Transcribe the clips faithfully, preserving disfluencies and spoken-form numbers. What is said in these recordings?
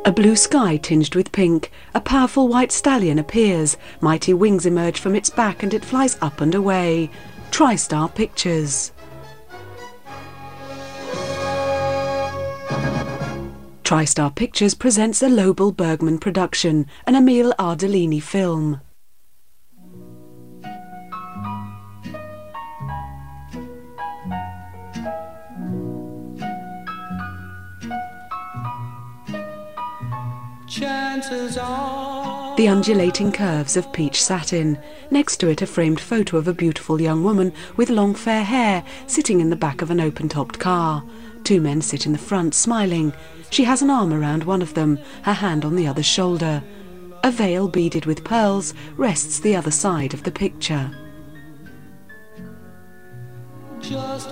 A blue sky tinged with pink, a powerful white stallion appears, mighty wings emerge from its back and it flies up and away. TriStar Pictures. TriStar Pictures presents a Lobel Bergman production, an Emile Ardolini film. Chances are... The undulating curves of peach satin. Next to it a framed photo of a beautiful young woman with long fair hair sitting in the back of an open-topped car. Two men sit in the front, smiling. She has an arm around one of them, her hand on the other's shoulder. A veil beaded with pearls rests the other side of the picture. Just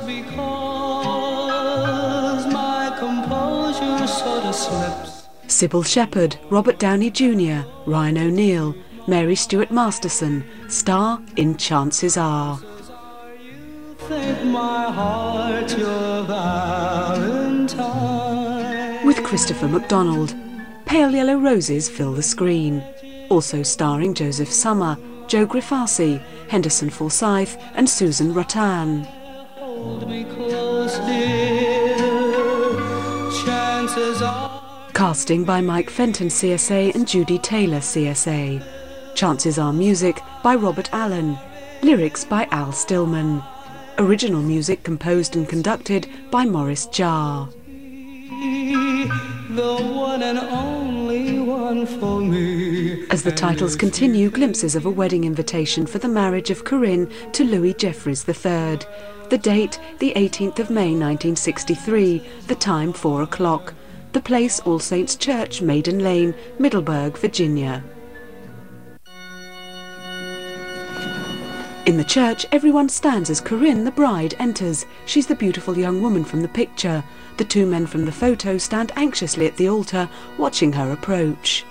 because my composure sort of slips. Sybil Shepherd, Robert Downey Junior, Ryan O'Neal, Mary Stuart Masterson, star in Chances Are. You think my heart your Valentine. With Christopher McDonald. Pale yellow roses fill the screen. Also starring Joseph Summer, Joe Grifasi, Henderson Forsyth and Susan Rattan. Hold me close, dear. Chances are... Casting by Mike Fenton C S A and Judy Taylor C S A. Chances Are music by Robert Allen. Lyrics by Al Stillman. Original music composed and conducted by Maurice Jarre. The one and only one for me. As the titles continue, glimpses of a wedding invitation for the marriage of Corinne to Louis Jeffries the third. The date, the eighteenth of May nineteen sixty-three. The time, four o'clock. The place, All Saints Church, Maiden Lane, Middleburg, Virginia. In the church, everyone stands as Corinne, the bride, enters. She's the beautiful young woman from the picture. The two men from the photo stand anxiously at the altar, watching her approach.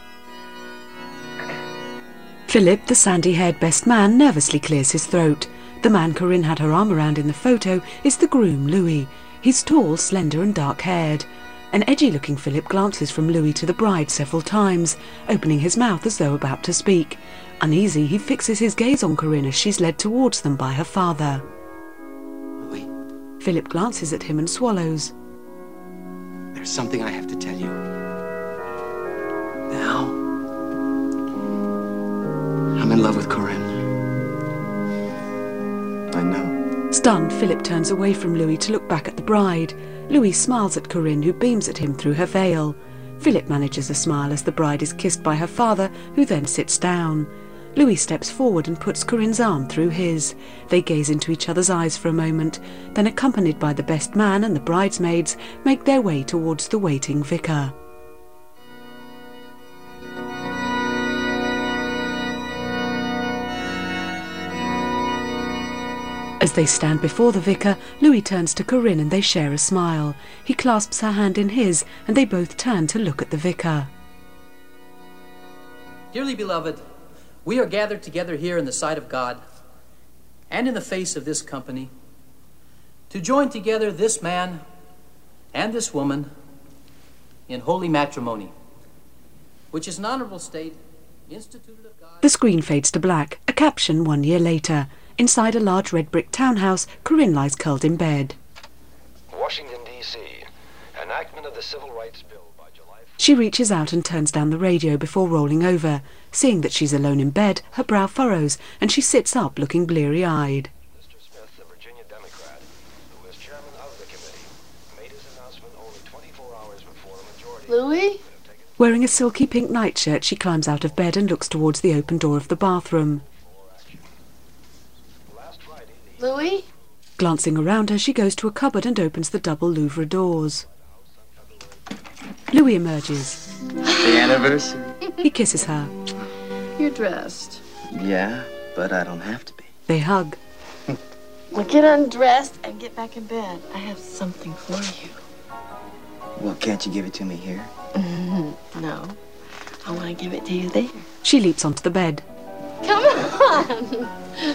Philip, the sandy-haired best man, nervously clears his throat. The man Corinne had her arm around in the photo is the groom, Louis. He's tall, slender and dark-haired. An edgy-looking Philip glances from Louis to the bride several times, opening his mouth as though about to speak. Uneasy, he fixes his gaze on Corinne as she's led towards them by her father. Louis? Philip glances at him and swallows. There's something I have to tell you. Now, I'm in love with Corinne. I know. Stunned, Philip turns away from Louis to look back at the bride. Louis smiles at Corinne, who beams at him through her veil. Philip manages a smile as the bride is kissed by her father, who then sits down. Louis steps forward and puts Corinne's arm through his. They gaze into each other's eyes for a moment, then accompanied by the best man and the bridesmaids, make their way towards the waiting vicar. As they stand before the vicar, Louis turns to Corinne and they share a smile. He clasps her hand in his and they both turn to look at the vicar. Dearly beloved, we are gathered together here in the sight of God and in the face of this company to join together this man and this woman in holy matrimony, which is an honorable state instituted of God. The screen fades to black, a caption one year later. Inside a large red brick townhouse, Corinne lies curled in bed. Washington, D C Enactment of the Civil Rights Bill by July... She reaches out and turns down the radio before rolling over. Seeing that she's alone in bed, her brow furrows, and she sits up looking bleary-eyed. Mister Smith, the Virginia Democrat, who was chairman of the committee, made his announcement only twenty-four hours before a majority... Louis? Wearing a silky pink nightshirt, she climbs out of bed and looks towards the open door of the bathroom. Louis? Glancing around her, she goes to a cupboard and opens the double Louvre doors. Louis emerges. The anniversary? He kisses her. You're dressed. Yeah, but I don't have to be. They hug. Well, get undressed and get back in bed. I have something for you. Well, can't you give it to me here? Mm-hmm. No. I want to give it to you there. She leaps onto the bed. Come on!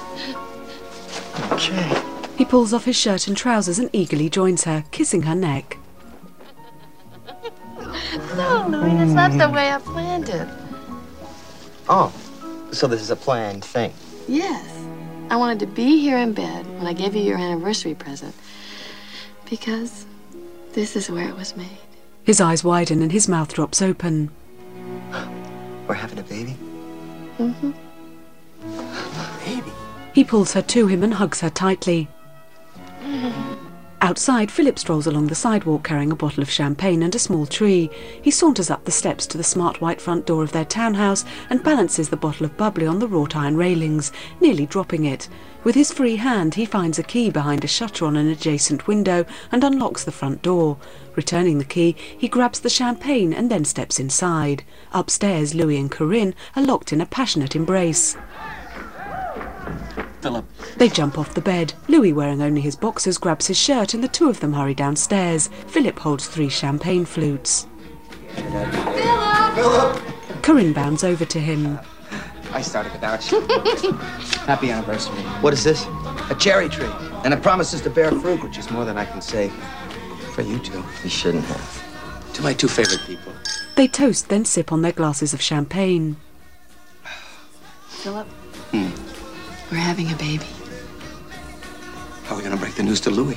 Okay. He pulls off his shirt and trousers and eagerly joins her, kissing her neck. No, Louis, that's not the way I planned it. Oh, so this is a planned thing. Yes. I wanted to be here in bed when I gave you your anniversary present. Because this is where it was made. His eyes widen and his mouth drops open. We're having a baby? Mm-hmm. Baby? He pulls her to him and hugs her tightly. Outside, Philip strolls along the sidewalk carrying a bottle of champagne and a small tree. He saunters up the steps to the smart white front door of their townhouse and balances the bottle of bubbly on the wrought iron railings, nearly dropping it. With his free hand, he finds a key behind a shutter on an adjacent window and unlocks the front door. Returning the key, he grabs the champagne and then steps inside. Upstairs, Louis and Corinne are locked in a passionate embrace. Philip. They jump off the bed. Louis, wearing only his boxers, grabs his shirt and the two of them hurry downstairs. Philip holds three champagne flutes. Philip! Philip! Corinne bounds over to him. I started without you. Happy anniversary. What is this? A cherry tree. And it promises to bear fruit, which is more than I can say for you two. You shouldn't have. To my two favorite people. They toast, then sip on their glasses of champagne. Philip? Hmm. We're having a baby. How are we going to break the news to Louis?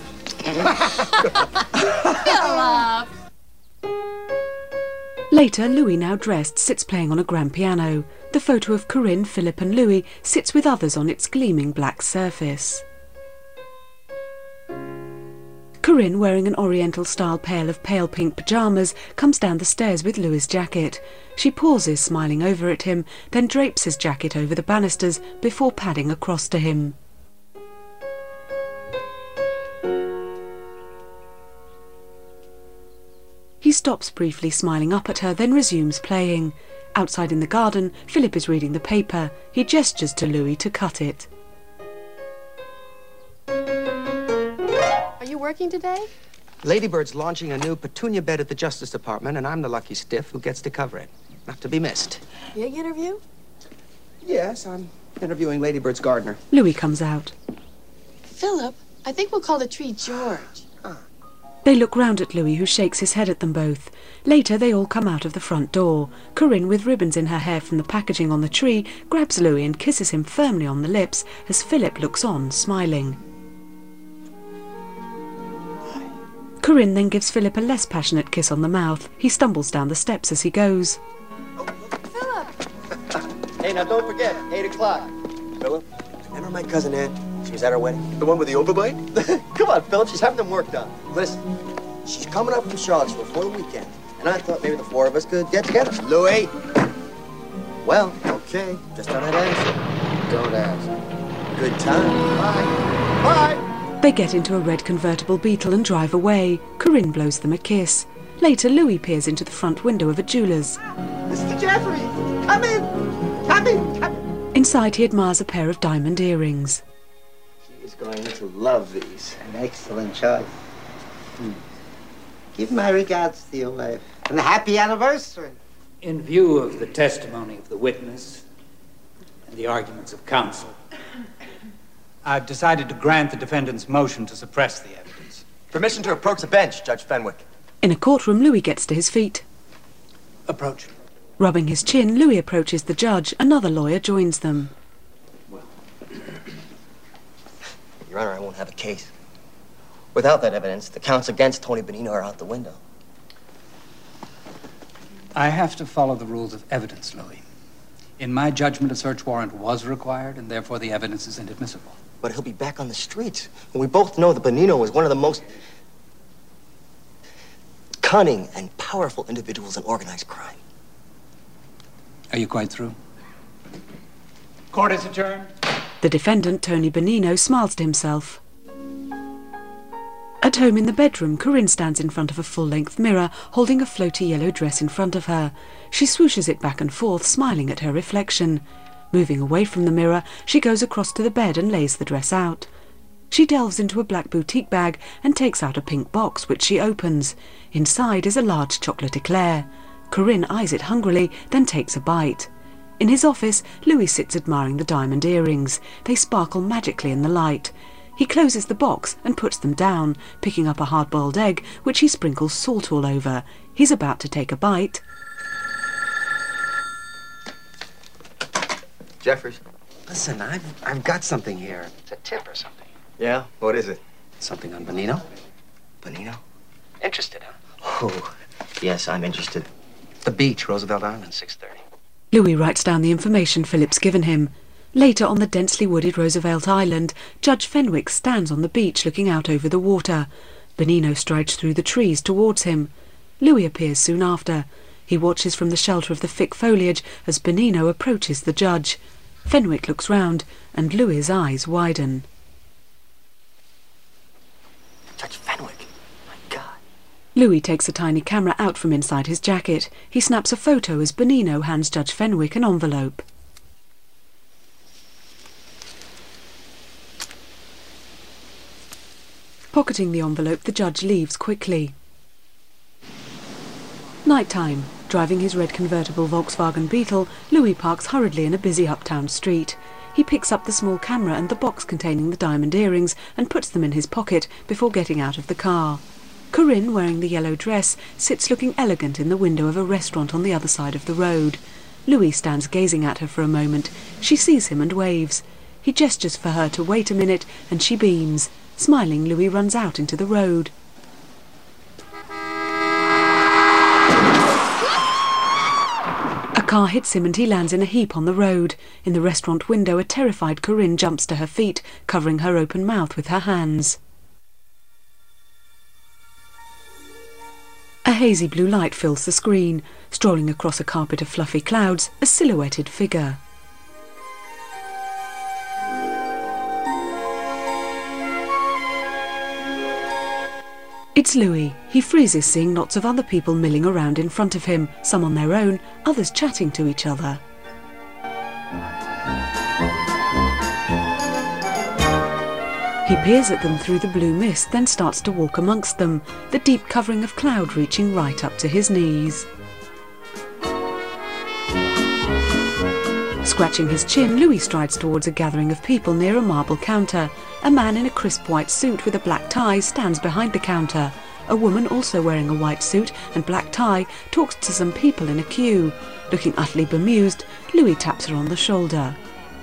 Philip! Later, Louis, now dressed, sits playing on a grand piano. The photo of Corinne, Philip and Louis sits with others on its gleaming black surface. Corinne, wearing an oriental-style pair of pale pink pyjamas, comes down the stairs with Louis' jacket. She pauses, smiling over at him, then drapes his jacket over the banisters before padding across to him. He stops briefly, smiling up at her, then resumes playing. Outside in the garden, Philip is reading the paper. He gestures to Louis to cut it. Are you working today? Ladybird's launching a new petunia bed at the Justice Department, and I'm the lucky stiff who gets to cover it. Not to be missed. Big interview? Yes, I'm interviewing Ladybird's gardener. Louis comes out. Philip, I think we'll call the tree George. They look round at Louis, who shakes his head at them both. Later, they all come out of the front door. Corinne, with ribbons in her hair from the packaging on the tree, grabs Louis and kisses him firmly on the lips as Philip looks on, smiling. Corinne then gives Philip a less passionate kiss on the mouth. He stumbles down the steps as he goes. Philip! Hey, now don't forget, eight o'clock. Philip, remember my cousin Ann? She was at our wedding. The one with the overbite? Come on, Philip, she's having them work done. Listen, she's coming up from Charlottesville for the weekend, and I thought maybe the four of us could get together. Louis! Well, okay, just thought I'd ask. Don't ask. Good time. Bye. Bye! They get into a red convertible Beetle and drive away. Corinne blows them a kiss. Later, Louis peers into the front window of a jeweller's. Mister Jeffrey, come in! Come in! Come in! Inside, he admires a pair of diamond earrings. She's going to love these. An excellent choice. Hmm. Give my regards to your wife. And a happy anniversary. In view of the testimony of the witness and the arguments of counsel, I've decided to grant the defendant's motion to suppress the evidence. Permission to approach the bench, Judge Fenwick. In a courtroom, Louis gets to his feet. Approach. Rubbing his chin, Louis approaches the judge. Another lawyer joins them. Your Honor, I won't have a case. Without that evidence, the counts against Tony Bonino are out the window. I have to follow the rules of evidence, Louis. In my judgment, a search warrant was required, and therefore the evidence is inadmissible. But he'll be back on the streets. And we both know that Bonino was one of the most cunning and powerful individuals in organized crime. Are you quite through? Court is adjourned. The defendant, Tony Bonino, smiles to himself. At home in the bedroom, Corinne stands in front of a full-length mirror, holding a floaty yellow dress in front of her. She swooshes it back and forth, smiling at her reflection. Moving away from the mirror, she goes across to the bed and lays the dress out. She delves into a black boutique bag and takes out a pink box, which she opens. Inside is a large chocolate eclair. Corinne eyes it hungrily, then takes a bite. In his office, Louis sits admiring the diamond earrings. They sparkle magically in the light. He closes the box and puts them down, picking up a hard-boiled egg, which he sprinkles salt all over. He's about to take a bite. Jeffers. Listen, I've, I've got something here. It's a tip or something. Yeah? What is it? Something on Bonino? Bonino? Interested, huh? Oh, yes, I'm interested. The beach, Roosevelt Island, six thirty. Louis writes down the information Philip's given him. Later, on the densely wooded Roosevelt Island, Judge Fenwick stands on the beach looking out over the water. Bonino strides through the trees towards him. Louis appears soon after. He watches from the shelter of the thick foliage as Bonino approaches the judge. Fenwick looks round, and Louis's eyes widen. Judge Fenwick. My God. Louis takes a tiny camera out from inside his jacket. He snaps a photo as Bonino hands Judge Fenwick an envelope. Pocketing the envelope, the judge leaves quickly. Night time. Driving his red convertible Volkswagen Beetle, Louis parks hurriedly in a busy uptown street. He picks up the small camera and the box containing the diamond earrings and puts them in his pocket before getting out of the car. Corinne, wearing the yellow dress, sits looking elegant in the window of a restaurant on the other side of the road. Louis stands gazing at her for a moment. She sees him and waves. He gestures for her to wait a minute, and she beams. Smiling, Louis runs out into the road. A car hits him and he lands in a heap on the road. In the restaurant window, a terrified Corinne jumps to her feet, covering her open mouth with her hands. A hazy blue light fills the screen. Strolling across a carpet of fluffy clouds, a silhouetted figure. It's Louis. He freezes seeing lots of other people milling around in front of him, some on their own, others chatting to each other. He peers at them through the blue mist, then starts to walk amongst them, the deep covering of cloud reaching right up to his knees. Scratching his chin, Louis strides towards a gathering of people near a marble counter. A man in a crisp white suit with a black tie stands behind the counter. A woman, also wearing a white suit and black tie, talks to some people in a queue. Looking utterly bemused, Louis taps her on the shoulder.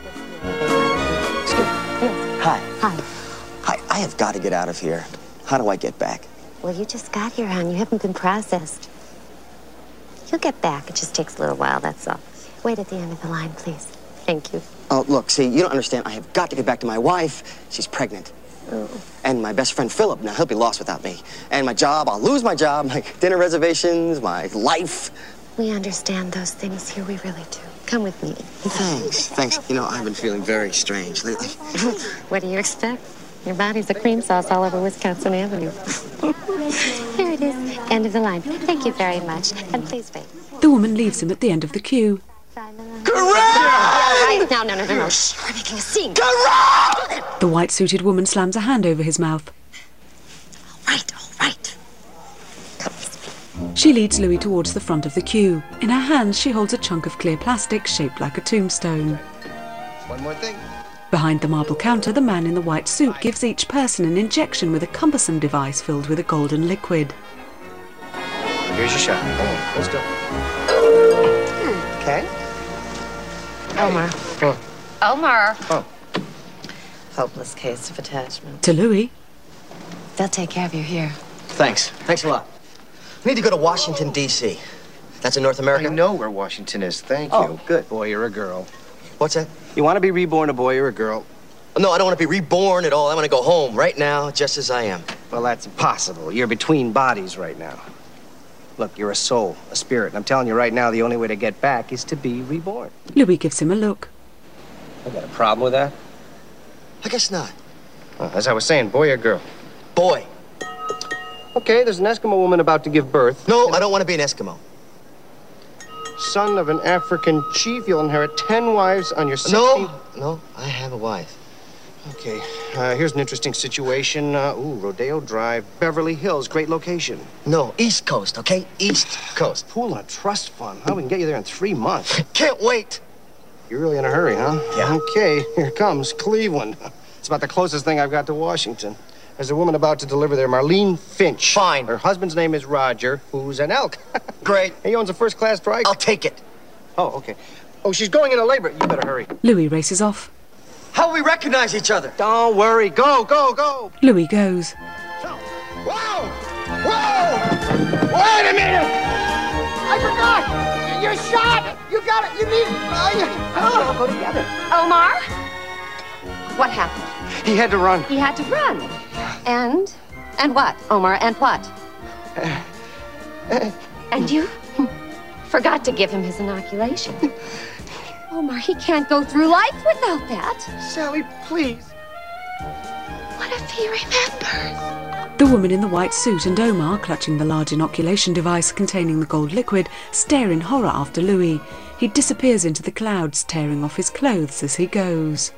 Hi. Hi. Hi, I have got to get out of here. How do I get back? Well, you just got here, hon. You haven't been processed. You'll get back. It just takes a little while, that's all. Wait at the end of the line, please. Thank you. Oh, look, see, you don't understand. I have got to get back to my wife. She's pregnant. Oh. And my best friend, Philip. Now, he'll be lost without me. And my job, I'll lose my job, my dinner reservations, my life. We understand those things here. We really do. Come with me. Thanks, thanks. You know, I've been feeling very strange lately. What do you expect? Your body's a cream sauce all over Wisconsin Avenue. Here it is. End of the line. Thank you very much. And please wait. The woman leaves him at the end of the queue. Correct! Right. No, no, no, no, no. Shh, we're making a scene. Correct! The white-suited woman slams a hand over his mouth. All right, all right. Come with me. She leads Louis towards the front of the queue. In her hands, she holds a chunk of clear plastic shaped like a tombstone. One more thing. Behind the marble counter, the man in the white suit gives each person an injection with a cumbersome device filled with a golden liquid. Here's your shot. Oh, let's go. Okay. Omar. Oh. Omar. Oh. Hopeless case of attachment. To Louis. They'll take care of you here. Thanks. Thanks a lot. We need to go to Washington, D C That's in North America? I know where Washington is. Thank Oh, you. good. Boy or a girl. What's that? You want to be reborn, a boy or a girl? No, I don't want to be reborn at all. I want to go home right now, just as I am. Well, that's impossible. You're between bodies right now. Look, you're a soul, a spirit, and I'm telling you right now, the only way to get back is to be reborn. Louis gives him a look. I got a problem with that? I guess not. Well, as I was saying, boy or girl? Boy. Okay, there's an Eskimo woman about to give birth. No, I don't want to be an Eskimo. Son of an African chief, you'll inherit ten wives on your sixteenth... No, no, I have a wife. Okay, uh, here's an interesting situation. Uh, ooh, Rodeo Drive, Beverly Hills, great location. No, East Coast, okay? East Coast. Pool and a trust fund. How we can get you there in three months. Can't wait. You're really in a hurry, huh? Yeah. Okay, here comes Cleveland. It's about the closest thing I've got to Washington. There's a woman about to deliver there, Marlene Finch. Fine. Her husband's name is Roger, who's an elk. Great. He owns a first-class dry... I'll take it. Oh, okay. Oh, she's going into labor. You better hurry. Louis races off. How will we recognize each other? Don't worry. Go, go, go. Louis goes. Whoa! Whoa! Wait a minute! I forgot! You're shot! You got it! You need... Uh, you... Oh, we'll go together. Omar? What happened? He had to run. He had to run. And? And what, Omar? And what? Uh, uh, and you forgot to give him his inoculation. Omar, he can't go through life without that. Sally, please. What if he remembers? The woman in the white suit and Omar, clutching the large inoculation device containing the gold liquid, stare in horror after Louis. He disappears into the clouds, tearing off his clothes as he goes.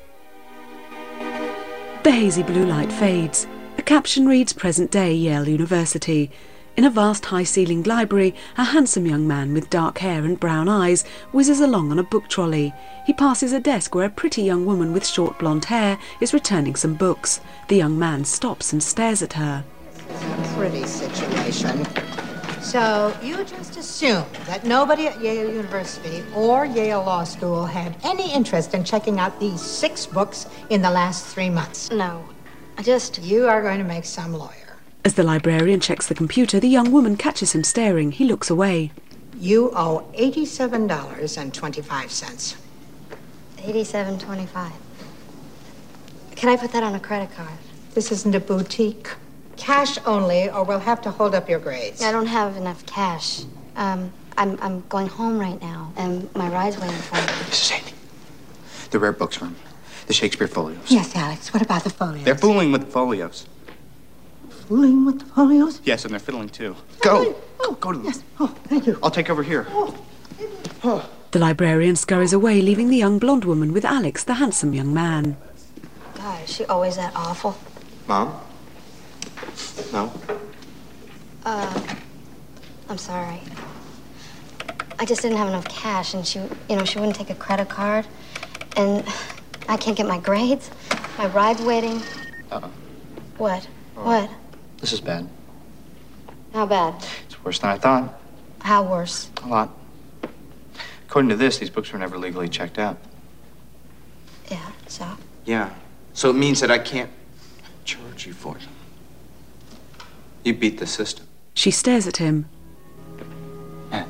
The hazy blue light fades. A caption reads Present Day Yale University. In a vast high-ceilinged library, a handsome young man with dark hair and brown eyes whizzes along on a book trolley. He passes a desk where a pretty young woman with short blonde hair is returning some books. The young man stops and stares at her. This is a pretty situation. So you just assume that nobody at Yale University or Yale Law School had any interest in checking out these six books in the last three months? No, I just... You are going to make some lawyer. As the librarian checks the computer, the young woman catches him staring. He looks away. You owe eighty-seven dollars and twenty-five cents. eighty-seven twenty-five. Can I put that on a credit card? This isn't a boutique. Cash only, or we'll have to hold up your grades. I don't have enough cash. Um, I'm, I'm going home right now, and my ride's waiting for me. Missus Haney, the rare books room, the Shakespeare folios. Yes, Alex. What about the folios? They're fooling with the folios. Fooling with the folios? Yes, and they're fiddling too. Go. Oh, go to them. Yes. Oh, thank you. I'll take over here. Oh. Oh. The librarian scurries away, leaving the young blonde woman with Alex, the handsome young man. God, is she always that awful? Mom? No? Uh, I'm sorry. I just didn't have enough cash, and she, you know, she wouldn't take a credit card, and I can't get my grades. My ride's waiting. Uh-oh. What? Oh. What? This is bad. How bad? It's worse than I thought. How worse? A lot. According to this, these books were never legally checked out. Yeah, so? Yeah. So it means that I can't charge you for them. You beat the system. She stares at him. Yeah.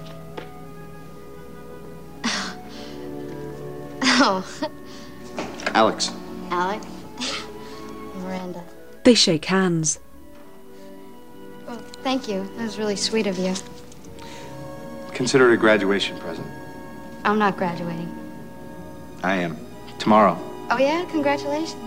Oh. Alex. Alex. Miranda. They shake hands. Well, thank you. That was really sweet of you. Consider it a graduation present. I'm not graduating. I am. Tomorrow. Oh, yeah? Congratulations.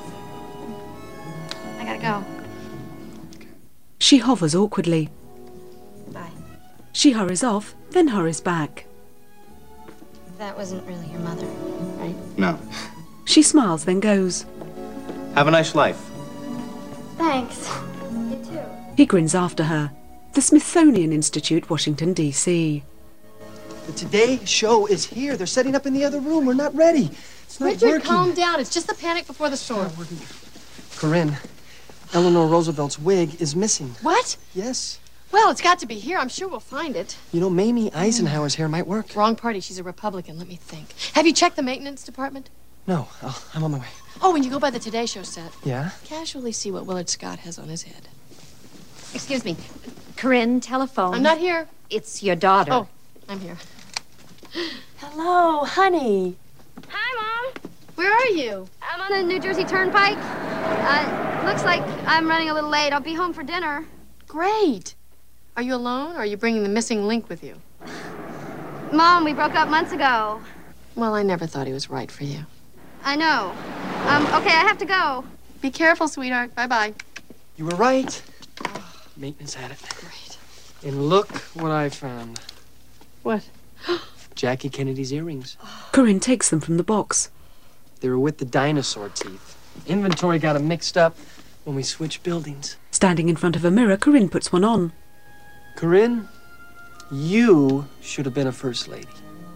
I gotta go. She hovers awkwardly. Bye. She hurries off, then hurries back. That wasn't really your mother, right? No. She smiles, then goes. Have a nice life. Thanks. You too. He grins after her. The Smithsonian Institute, Washington, D C The Today Show is here. They're setting up in the other room. We're not ready. It's not Richard, working. calm down. It's just the panic before the storm. Corinne, Eleanor Roosevelt's wig is missing. What? Yes. Well, it's got to be here. I'm sure we'll find it. You know, Mamie Eisenhower's hair might work. Wrong party. She's a Republican. Let me think. Have you checked the maintenance department? No, I'll, I'm on my way. Oh, when you go by the Today Show set. Yeah? Casually see what Willard Scott has on his head. Excuse me. Corinne, telephone. I'm not here. It's your daughter. Oh, I'm here. Hello, honey. Hi, Mom. Where are you? I'm on the New Jersey Turnpike. Uh, looks like I'm running a little late. I'll be home for dinner. Great. Are you alone, or are you bringing the missing link with you? Mom, we broke up months ago. Well, I never thought he was right for you. I know. Um, okay, I have to go. Be careful, sweetheart. Bye-bye. You were right. Maintenance had it. Great. And look what I found. What? Jackie Kennedy's earrings. Corinne takes them from the box. They were with the dinosaur teeth. Inventory got them mixed up when we switched buildings. Standing in front of a mirror, Corinne puts one on. Corinne, you should have been a first lady.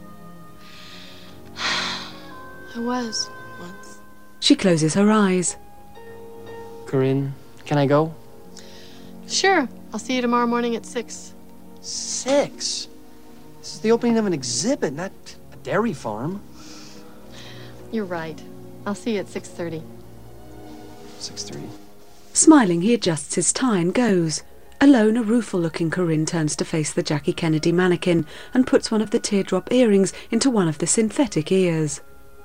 I was, once. She closes her eyes. Corinne, can I go? Sure. I'll see you tomorrow morning at six. Six? This is the opening of an exhibit, not a dairy farm. You're right. I'll see you at six thirty. six thirty. Smiling, he adjusts his tie and goes. Alone, a rueful-looking Corinne turns to face the Jackie Kennedy mannequin and puts one of the teardrop earrings into one of the synthetic ears.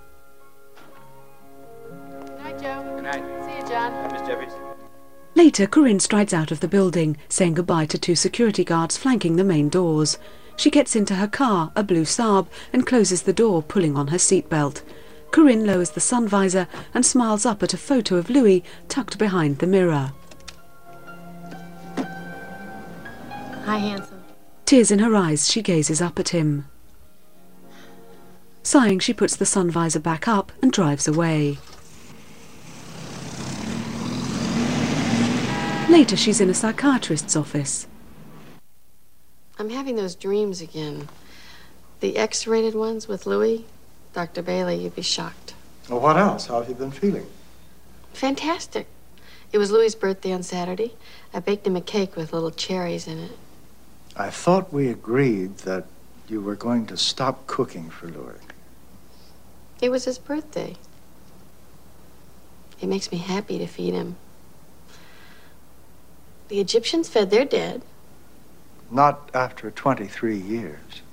Good night, Joe. Good night. See you, John. Hi, Miss Jeffries. Later, Corinne strides out of the building, saying goodbye to two security guards flanking the main doors. She gets into her car, a blue Saab, and closes the door, pulling on her seatbelt. Corinne lowers the sun visor and smiles up at a photo of Louis tucked behind the mirror. Hi, handsome. Tears in her eyes, she gazes up at him. Sighing, she puts the sun visor back up and drives away. Later, she's in a psychiatrist's office. I'm having those dreams again. The X-rated ones with Louis. Doctor Bailey, you'd be shocked. Well, what else? How have you been feeling? Fantastic. It was Louis' birthday on Saturday. I baked him a cake with little cherries in it. I thought we agreed that you were going to stop cooking for Louis. It was his birthday. It makes me happy to feed him. The Egyptians fed their dead. Not after twenty-three years.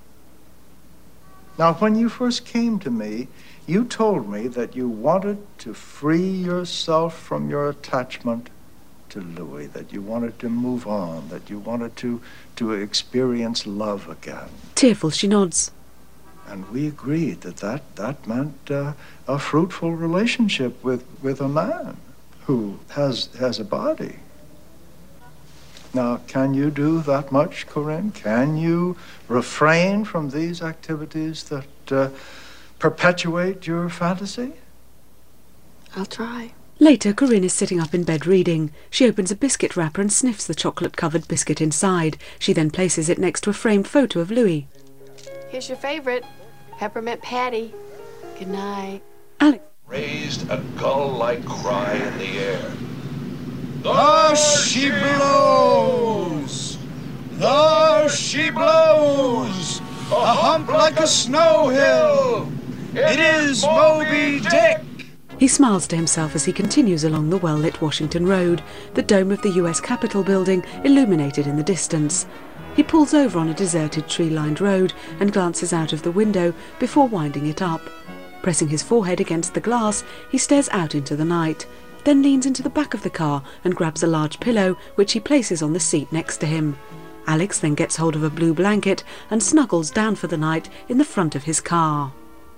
Now, when you first came to me, you told me that you wanted to free yourself from your attachment to Louis, that you wanted to move on, that you wanted to, to experience love again. Tearful, she nods. And we agreed that that, that meant uh, a fruitful relationship with, with a man who has, has a body. Now, can you do that much, Corinne? Can you refrain from these activities that uh, perpetuate your fantasy? I'll try. Later, Corinne is sitting up in bed reading. She opens a biscuit wrapper and sniffs the chocolate-covered biscuit inside. She then places it next to a framed photo of Louis. Here's your favorite, Peppermint Patty. Good night. Alex Raised a gull-like cry in the air. There she blows, there she blows, a hump like a snow hill. It is Moby Dick. He smiles to himself as he continues along the well-lit Washington Road, the dome of the U S Capitol building illuminated in the distance. He pulls over on a deserted tree-lined road and glances out of the window before winding it up. Pressing his forehead against the glass, he stares out into the night, then leans into the back of the car and grabs a large pillow, which he places on the seat next to him. Alex then gets hold of a blue blanket and snuggles down for the night in the front of his car.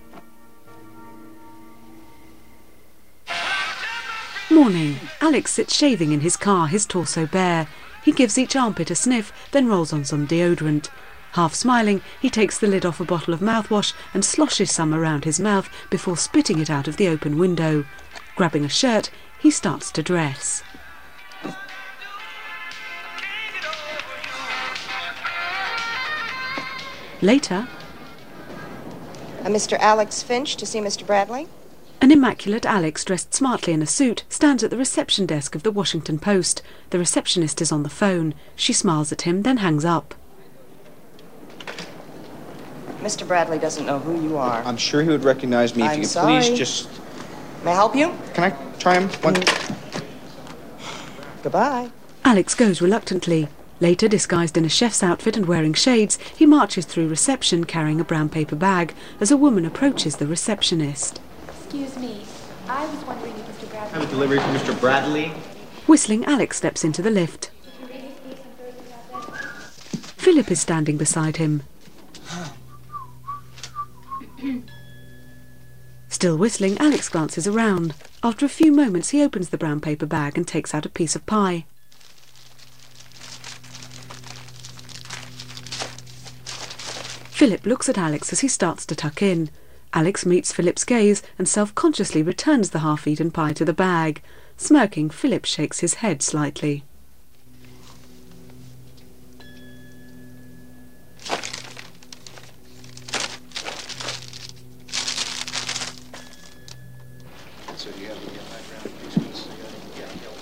Morning. Alex sits shaving in his car, his torso bare. He gives each armpit a sniff, then rolls on some deodorant. Half smiling, he takes the lid off a bottle of mouthwash and sloshes some around his mouth before spitting it out of the open window. Grabbing a shirt, he starts to dress. Later, Uh, Mister Alex Finch to see Mister Bradley. an immaculate Alex dressed smartly in a suit stands at the reception desk of the Washington Post. The receptionist is on the phone. She smiles at him, then hangs up. Mister Bradley doesn't know who you are. I'm sure he would recognize me if I'm you could sorry. please just... May I help you? Can I try him? One... Goodbye. Alex goes reluctantly. Later, disguised in a chef's outfit and wearing shades, he marches through reception carrying a brown paper bag as a woman approaches the receptionist. Excuse me. I was wondering if Mister Bradley... Have a delivery for Mister Bradley. Whistling, Alex steps into the lift. Philip is standing beside him. Still whistling, Alex glances around. After a few moments, he opens the brown paper bag and takes out a piece of pie. Philip looks at Alex as he starts to tuck in. Alex meets Philip's gaze and self-consciously returns the half-eaten pie to the bag. Smirking, Philip shakes his head slightly. So do you have to get background pieces?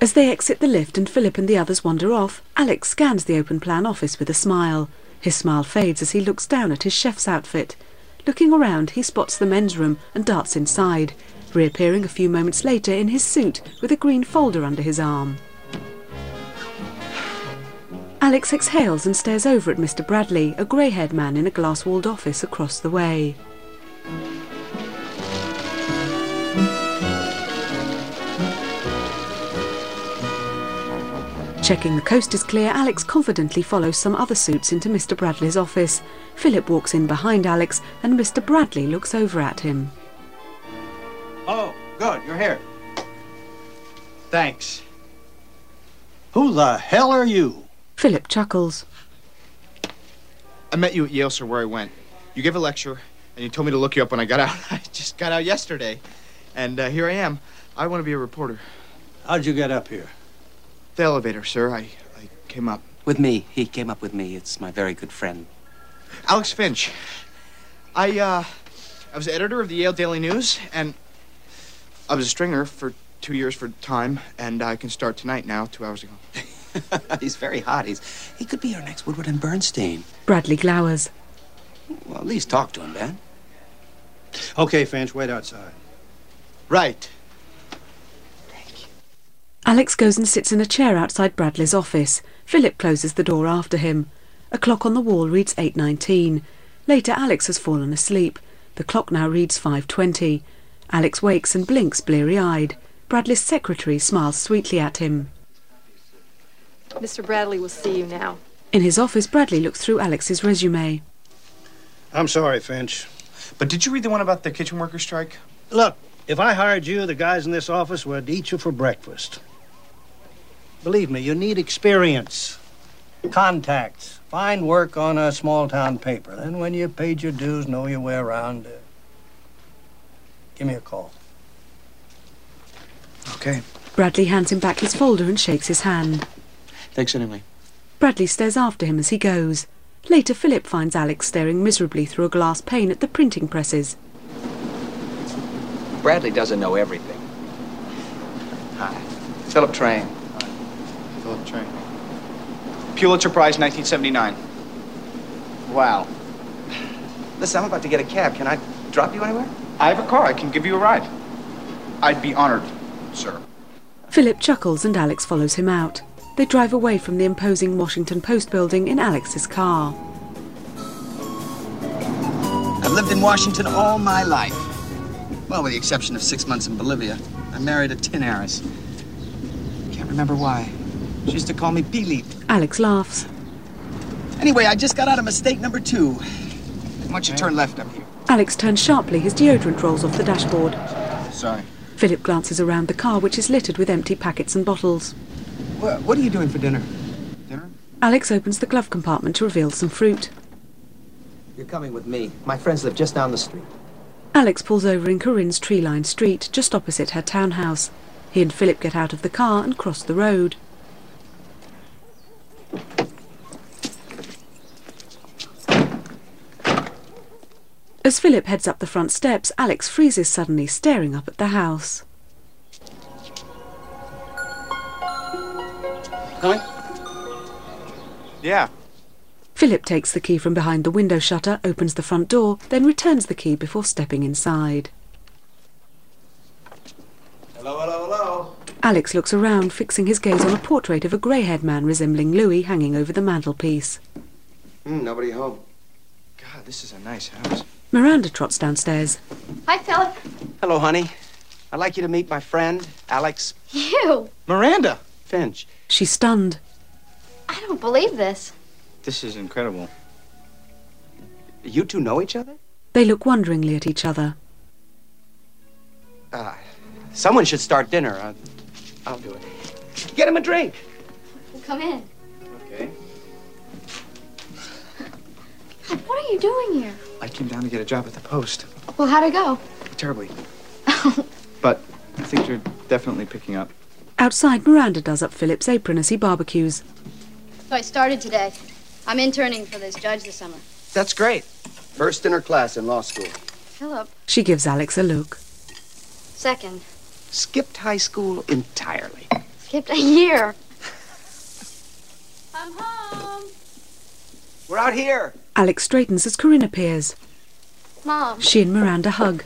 As they exit the lift and Philip and the others wander off, Alex scans the open-plan office with a smile. His smile fades as he looks down at his chef's outfit. Looking around, he spots the men's room and darts inside, reappearing a few moments later in his suit with a green folder under his arm. Alex exhales and stares over at Mister Bradley, a grey-haired man in a glass-walled office across the way. Checking the coast is clear, Alex confidently follows some other suits into Mister Bradley's office. Philip walks in behind Alex and Mister Bradley looks over at him. Oh, good, you're here. Thanks. Who the hell are you? Philip chuckles. I met you at Yale, sir, where I went. You gave a lecture, and you told me to look you up when I got out. I just got out yesterday, and uh, here I am. I want to be a reporter. How'd you get up here? The elevator, sir. I, I came up. With me. He came up with me. It's my very good friend. Alex Finch. I, uh, I was the editor of the Yale Daily News, and I was a stringer for two years for Time, and I can start tonight now, two hours ago. He's very hot. He's, he could be our next Woodward and Bernstein. Bradley glowers. Well, at least talk to him, Ben. Okay, Finch, wait outside. Right. Alex goes and sits in a chair outside Bradley's office. Philip closes the door after him. A clock on the wall reads eight nineteen. Later, Alex has fallen asleep. The clock now reads five twenty. Alex wakes and blinks bleary-eyed. Bradley's secretary smiles sweetly at him. Mister Bradley will see you now. In his office, Bradley looks through Alex's resume. I'm sorry, Finch. But did you read the one about the kitchen worker strike? Look, if I hired you, the guys in this office would eat you for breakfast. Believe me, you need experience, contacts, find work on a small-town paper. Then when you paid your dues, know your way around, uh, give me a call. Okay. Bradley hands him back his folder and shakes his hand. Thanks anyway. Bradley stares after him as he goes. Later, Philip finds Alex staring miserably through a glass pane at the printing presses. Bradley doesn't know everything. Hi. Philip Train. Philip Train. Pulitzer Prize, nineteen seventy-nine. Wow. Listen, I'm about to get a cab. Can I drop you anywhere? I have a car. I can give you a ride. I'd be honored, sir. Philip chuckles and Alex follows him out. They drive away from the imposing Washington Post building in Alex's car. I've lived in Washington all my life. Well, with the exception of six months in Bolivia. I married a tin heiress. Can't remember why. She used to call me Billy. Alex laughs. Anyway, I just got out of mistake number two. Why don't you turn left up here? Alex turns sharply. His deodorant rolls off the dashboard. Sorry. Philip glances around the car, which is littered with empty packets and bottles. What, what are you doing for dinner? Dinner? Alex opens the glove compartment to reveal some fruit. You're coming with me. My friends live just down the street. Alex pulls over in Corinne's tree-lined street, just opposite her townhouse. He and Philip get out of the car and cross the road. As Philip heads up the front steps, Alex freezes suddenly, staring up at the house. Coming? Yeah. Philip takes the key from behind the window shutter, opens the front door, then returns the key before stepping inside. Hello, hello, hello. Alex looks around, fixing his gaze on a portrait of a grey-haired man resembling Louis hanging over the mantelpiece. Mm, nobody home. God, this is a nice house. Miranda trots downstairs. Hi, Philip. Hello, honey. I'd like you to meet my friend, Alex. You? Miranda! Finch. She's stunned. I don't believe this. This is incredible. You two know each other? They look wonderingly at each other. Uh, someone should start dinner. Uh, I'll do it. Get him a drink. Come in. Okay. God, what are you doing here? I came down to get a job at the Post. Well, how'd it go? Terribly. But I think you're definitely picking up. Outside, Miranda does up Philip's apron as he barbecues. So I started today. I'm interning for this judge this summer. That's great. First in her class in law school. Philip. She gives Alex a look. Second. Skipped high school entirely. skipped a year. I'm home. We're out here. Alex straightens as Corinne appears. Mom. She and Miranda hug.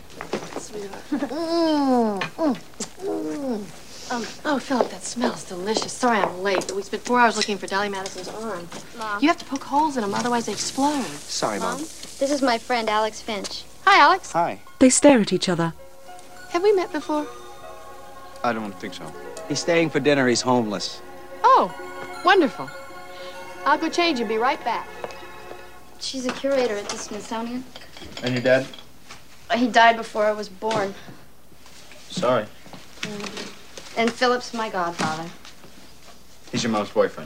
Mm, mm, mm. Um, oh, Philip, that smells delicious. Sorry I'm late, but we spent four hours looking for Dolly Madison's arm. Mom. You have to poke holes in them, otherwise they explode. Sorry, Mom. This is my friend Alex Finch. Hi, Alex. Hi. They stare at each other. Have we met before? I don't think so. He's staying for dinner. He's homeless. Oh, wonderful. I'll go change and be right back. She's a curator at the Smithsonian. And your dad? He died before I was born. Sorry. And Philip's my godfather. He's your mom's boyfriend.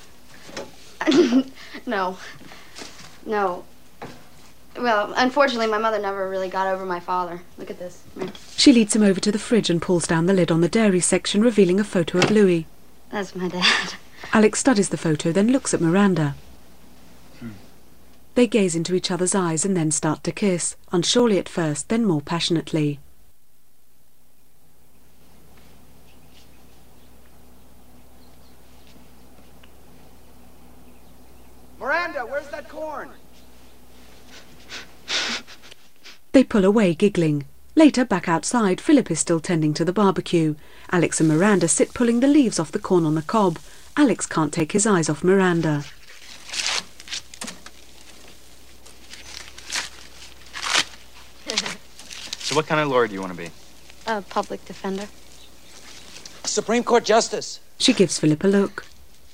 No. No. Well, unfortunately, my mother never really got over my father. Look at this. Here. She leads him over to the fridge and pulls down the lid on the dairy section, revealing a photo of Louis. That's my dad. Alex studies the photo, then looks at Miranda. Hmm. They gaze into each other's eyes and then start to kiss, unsurely at first, then more passionately. Miranda, where's that corn? They pull away, giggling. Later, back outside, Philip is still tending to the barbecue. Alex and Miranda sit pulling the leaves off the corn on the cob. Alex can't take his eyes off Miranda. So what kind of lawyer do you want to be? A public defender. Supreme Court Justice. She gives Philip a look.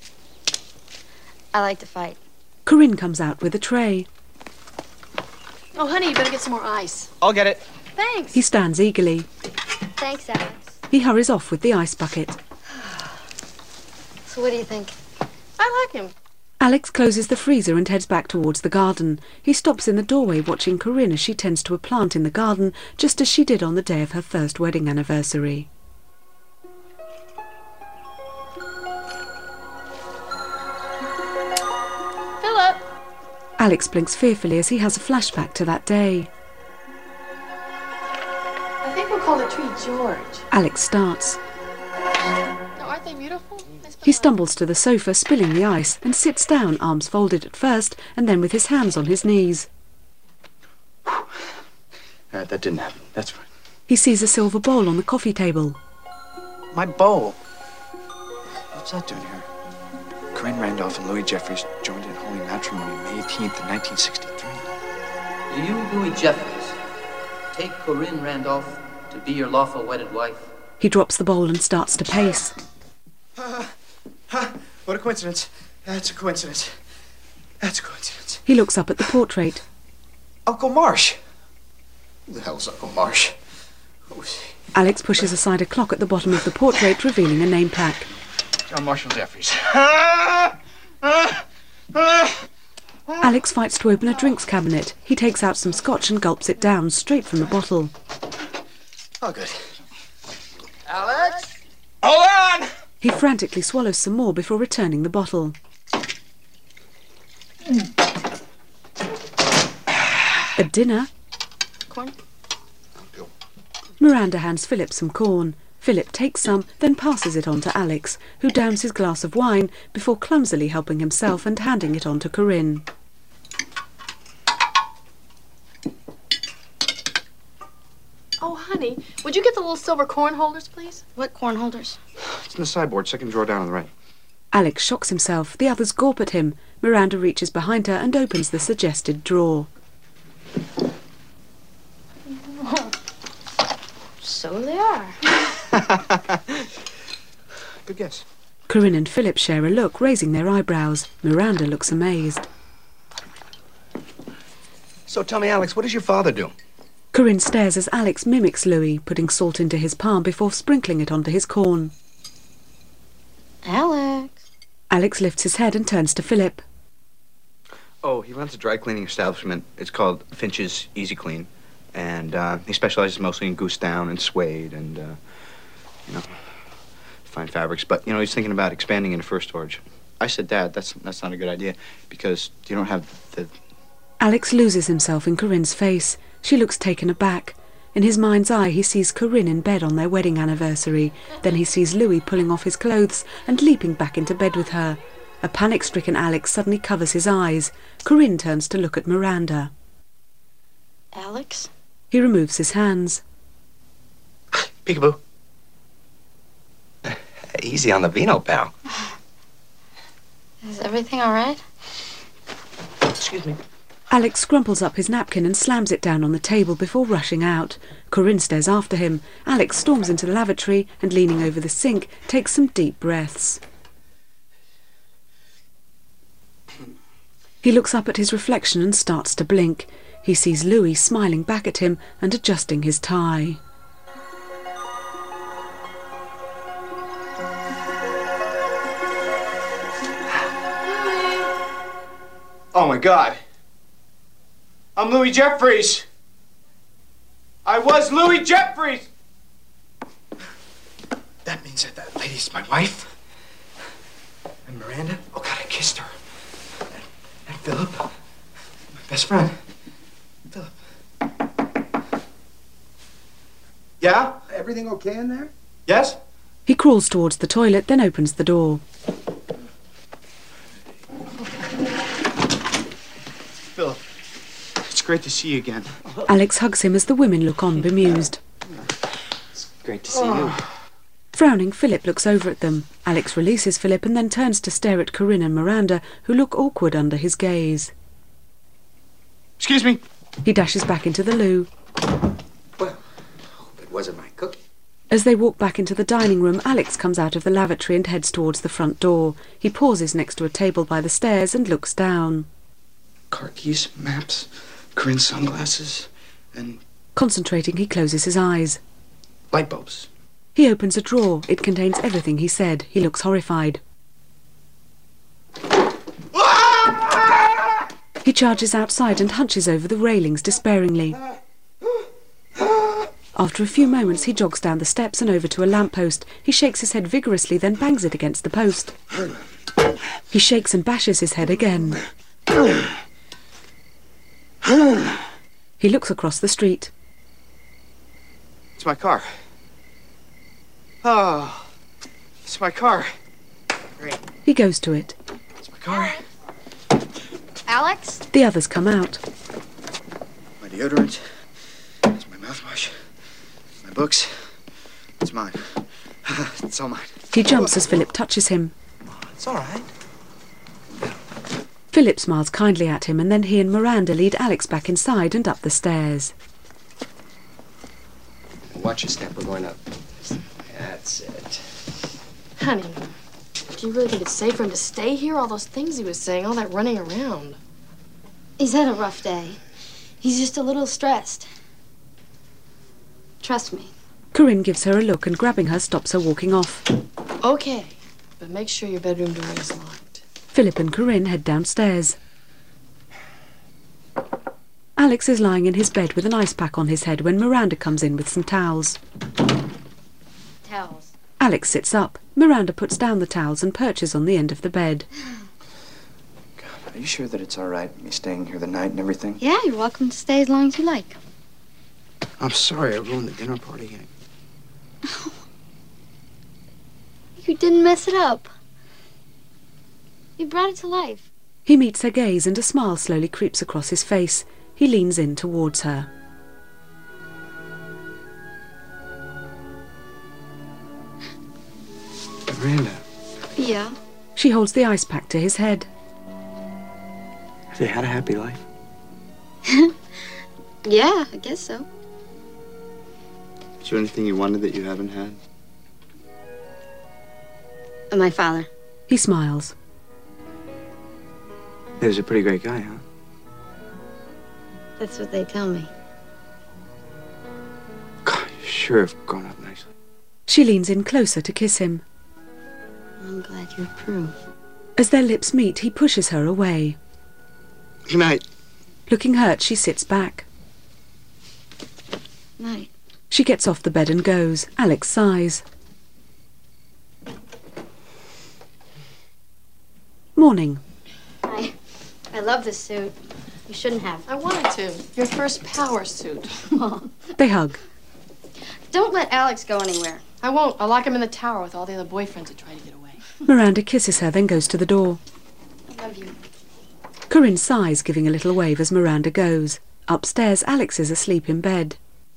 I like to fight. Corinne comes out with a tray. Oh, honey, you better get some more ice. I'll get it. Thanks. He stands eagerly. Thanks, Alex. He hurries off with the ice bucket. So what do you think? I like him. Alex closes the freezer and heads back towards the garden. He stops in the doorway watching Corinne as she tends to a plant in the garden, just as she did on the day of her first wedding anniversary. Philip! Alex blinks fearfully as he has a flashback to that day. I think we'll call the tree George. Alex starts. Now, aren't they beautiful? He stumbles to the sofa, spilling the ice, and sits down, arms folded at first, and then with his hands on his knees. All right, that didn't happen. That's fine. He sees a silver bowl on the coffee table. My bowl? What's that doing here? Corinne Randolph and Louis Jeffries joined in holy matrimony May eighteenth, nineteen sixty-three. Do you, Louis Jeffries, take Corinne Randolph to be your lawful wedded wife? He drops the bowl and starts to pace. Uh, huh, what a coincidence. That's a coincidence. That's a coincidence. He looks up at the portrait. Uncle Marsh. Who the hell's Uncle Marsh? Who is he? Alex pushes aside a clock at the bottom of the portrait, revealing a name plaque. John Marshall Jeffries. Alex fights to open a drinks cabinet. He takes out some scotch and gulps it down, straight from the bottle. Oh, good. Alex? Hold on! He frantically swallows some more before returning the bottle. At dinner, Corn? Miranda hands Philip some corn. Philip takes some, then passes it on to Alex, who downs his glass of wine before clumsily helping himself and handing it on to Corinne. Oh, honey, would you get the little silver corn holders, please? What corn holders? It's in the sideboard, second drawer down on the right. Alex shocks himself. The others gawp at him. Miranda reaches behind her and opens the suggested drawer. So they are. Good guess. Corinne and Philip share a look, raising their eyebrows. Miranda looks amazed. So tell me, Alex, what does your father do? Corinne stares as Alex mimics Louis, putting salt into his palm before sprinkling it onto his corn. Alex. Alex lifts his head and turns to Philip. Oh, he runs a dry cleaning establishment. It's called Finch's Easy Clean. And uh, he specializes mostly in goose down and suede and, uh, you know, fine fabrics. But, you know, he's thinking about expanding into fur storage. I said, Dad, that's, that's not a good idea because you don't have the... Alex loses himself in Corinne's face. She looks taken aback. In his mind's eye, he sees Corinne in bed on their wedding anniversary. Then he sees Louis pulling off his clothes and leaping back into bed with her. A panic-stricken Alex suddenly covers his eyes. Corinne turns to look at Miranda. Alex? He removes his hands. Peekaboo. Easy on the vino, pal. Is everything all right? Excuse me. Alex scrumples up his napkin and slams it down on the table before rushing out. Corinne stares after him. Alex storms into the lavatory and, leaning over the sink, takes some deep breaths. He looks up at his reflection and starts to blink. He sees Louis smiling back at him and adjusting his tie. Oh my God. I'm Louis Jeffries. I was Louis Jeffries. That means that that lady's my wife. And Miranda? Oh, God, I kissed her. And, and Philip, my best friend. Philip. Yeah? Everything okay in there? Yes? He crawls towards the toilet, then opens the door. Philip, it's great to see you again. Alex hugs him as the women look on, bemused. It's great to see you. Frowning, Philip looks over at them. Alex releases Philip and then turns to stare at Corinne and Miranda, who look awkward under his gaze. Excuse me. He dashes back into the loo. Well, hope it wasn't my cookie. As they walk back into the dining room, Alex comes out of the lavatory and heads towards the front door. He pauses next to a table by the stairs and looks down. Car keys, maps, Corinne's sunglasses, and... Concentrating, he closes his eyes. Light bulbs. He opens a drawer. It contains everything he said. He looks horrified. He charges outside and hunches over the railings despairingly. After a few moments, he jogs down the steps and over to a lamppost. He shakes his head vigorously, then bangs it against the post. He shakes and bashes his head again. He looks across the street. It's my car. Oh, it's my car. Great. He goes to it. It's my car. Alex? The others come out. My deodorant. It's my mouthwash. My books. It's mine. It's all mine. He jumps as Philip touches him. It's all right. Philip smiles kindly at him, and then he and Miranda lead Alex back inside and up the stairs. Watch your step. We're going up. That's it. Honey, do you really think it's safe for him to stay here? All those things he was saying, all that running around. He's had a rough day. He's just a little stressed. Trust me. Corinne gives her a look and, grabbing her, stops her walking off. Okay, but make sure your bedroom door is locked. Philip and Corinne head downstairs. Alex is lying in his bed with an ice pack on his head when Miranda comes in with some towels. Towels. Alex sits up. Miranda puts down the towels and perches on the end of the bed. God, are you sure that it's all right, me staying here the night and everything? Yeah, you're welcome to stay as long as you like. I'm sorry I ruined the dinner party. You didn't mess it up. You brought it to life. He meets her gaze and a smile slowly creeps across his face. He leans in towards her. Miranda. Yeah. She holds the ice pack to his head. Have you had a happy life? Yeah, I guess so. Is there anything you wanted that you haven't had? And my father. He smiles. He was a pretty great guy, huh? That's what they tell me. God, you sure have grown up nicely. She leans in closer to kiss him. I'm glad you approve. As their lips meet, he pushes her away. Good night. Looking hurt, she sits back. Night. She gets off the bed and goes. Alex sighs. Morning. I, I love this suit. You shouldn't have. I wanted to. Your first power suit. Well, They hug. Don't let Alex go anywhere. I won't. I'll lock him in the tower with all the other boyfriends that try to get away. Miranda kisses her, then goes to the door. I love you. Corinne sighs, giving a little wave as Miranda goes. Upstairs, Alex is asleep in bed.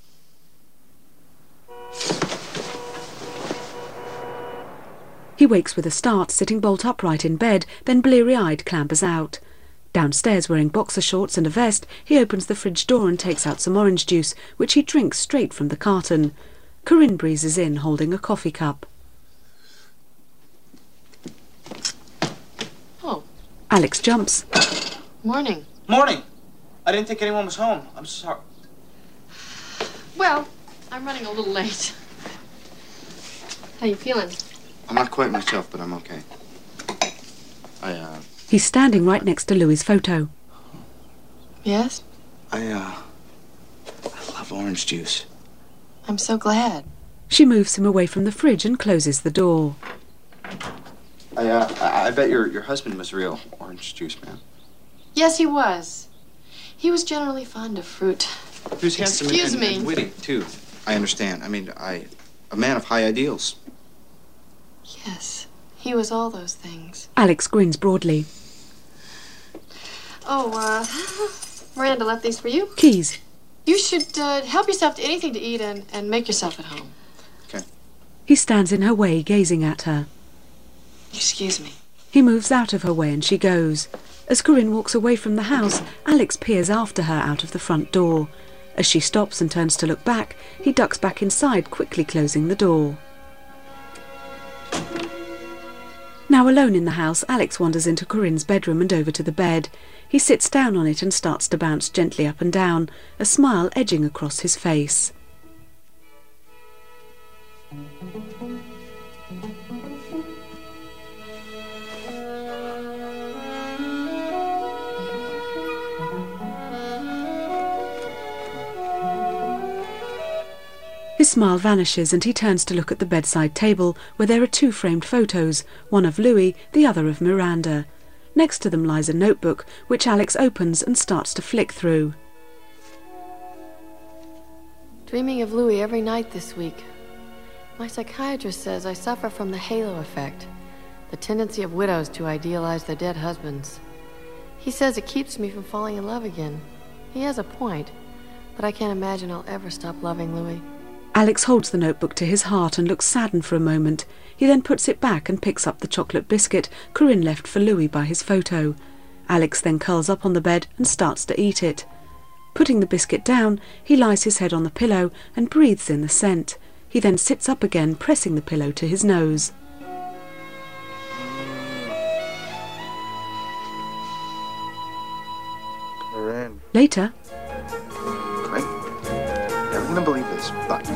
He wakes with a start, sitting bolt upright in bed, then bleary-eyed clambers out. Downstairs, wearing boxer shorts and a vest, he opens the fridge door and takes out some orange juice, which he drinks straight from the carton. Corinne breezes in, holding a coffee cup. Oh. Alex jumps. Morning. Morning. I didn't think anyone was home. I'm sorry. Well, I'm running a little late. How you feeling? I'm not quite myself, but I'm okay. I, uh... He's standing right next to Louis's photo. Yes? I, uh... I love orange juice. I'm so glad. She moves him away from the fridge and closes the door. I, uh... I, I bet your, your husband was real orange juice man. Yes, he was. He was generally fond of fruit. He was handsome Excuse and, me. and witty, too. I understand. I mean, I... A man of high ideals. Yes, he was all those things. Alex grins broadly. Oh, uh, Miranda left these for you. Keys. You should uh, help yourself to anything to eat and, and make yourself at home. Okay. He stands in her way, gazing at her. Excuse me. He moves out of her way and she goes. As Corinne walks away from the house, Alex peers after her out of the front door. As she stops and turns to look back, he ducks back inside, quickly closing the door. Now alone in the house, Alex wanders into Corinne's bedroom and over to the bed. He sits down on it and starts to bounce gently up and down, a smile edging across his face. His smile vanishes and he turns to look at the bedside table where there are two framed photos, one of Louis, the other of Miranda. Next to them lies a notebook, which Alex opens and starts to flick through. Dreaming of Louis every night this week. My psychiatrist says I suffer from the halo effect, the tendency of widows to idealize their dead husbands. He says it keeps me from falling in love again. He has a point, but I can't imagine I'll ever stop loving Louis. Alex holds the notebook to his heart and looks saddened for a moment. He then puts it back and picks up the chocolate biscuit Corinne left for Louis by his photo. Alex then curls up on the bed and starts to eat it. Putting the biscuit down, he lies his head on the pillow and breathes in the scent. He then sits up again, pressing the pillow to his nose. Corinne. Later. Never gonna believe this, but...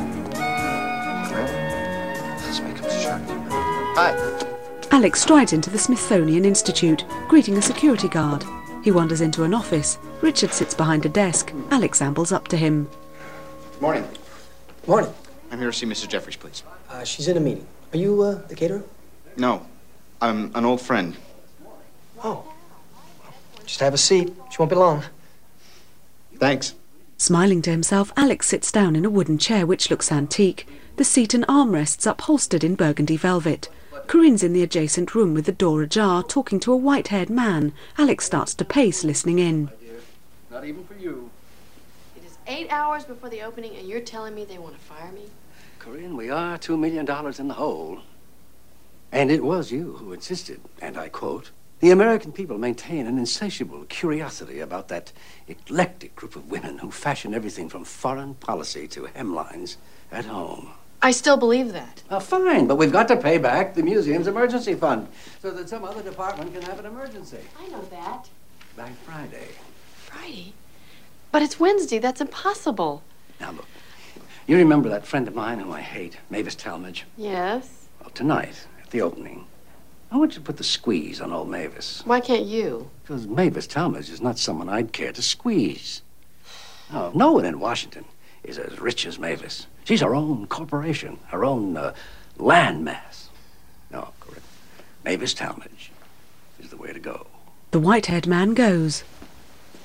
Let's make him sharp. Hi. Alex strides into the Smithsonian Institute, greeting a security guard. He wanders into an office. Richard sits behind a desk. Alex ambles up to him. Morning. Morning. I'm here to see Missus Jeffries, please. Uh, she's in a meeting. Are you uh, the caterer? No. I'm an old friend. Oh. Just have a seat. She won't be long. Thanks. Smiling to himself, Alex sits down in a wooden chair which looks antique. The seat and armrests upholstered in burgundy velvet. Corinne's in the adjacent room with the door ajar, talking to a white-haired man. Alex starts to pace, listening in. Not even for you. It is eight hours before the opening, and you're telling me they want to fire me? Corinne, we are two million dollars in the hole. And it was you who insisted, and I quote, "The American people maintain an insatiable curiosity about that eclectic group of women who fashion everything from foreign policy to hemlines at home." I still believe that. Uh, fine, but we've got to pay back the museum's emergency fund so that some other department can have an emergency. I know that. By Friday. Friday? But it's Wednesday. That's impossible. Now, look, you remember that friend of mine whom I hate, Mavis Talmadge? Yes? Well, tonight, at the opening, I want you to put the squeeze on old Mavis. Why can't you? Because Mavis Talmadge is not someone I'd care to squeeze. No, no one in Washington is as rich as Mavis. She's her own corporation, her own uh, landmass. No, Corinne, Mavis Talmadge is the way to go. The white-haired man goes.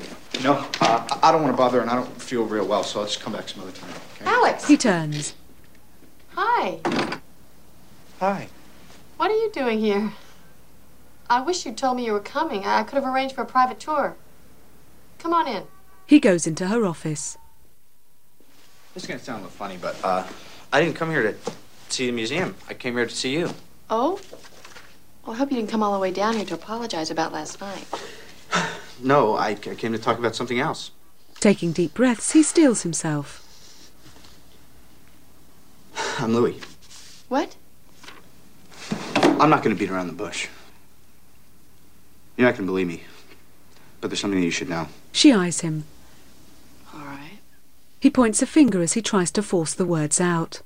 No, uh, I I don't want to bother, and I don't feel real well, so I'll just come back some other time. Okay? Alex! He turns. Hi. Hi. What are you doing here? I wish you'd told me you were coming. I could have arranged for a private tour. Come on in. He goes into her office. This is going to sound a little funny, but uh, I didn't come here to see the museum. I came here to see you. Oh? Well, I hope you didn't come all the way down here to apologize about last night. No, I, I came to talk about something else. Taking deep breaths, he steels himself. I'm Louis. What? I'm not going to beat around the bush. You're not going to believe me, but there's something that you should know. She eyes him. All right. He points a finger as he tries to force the words out.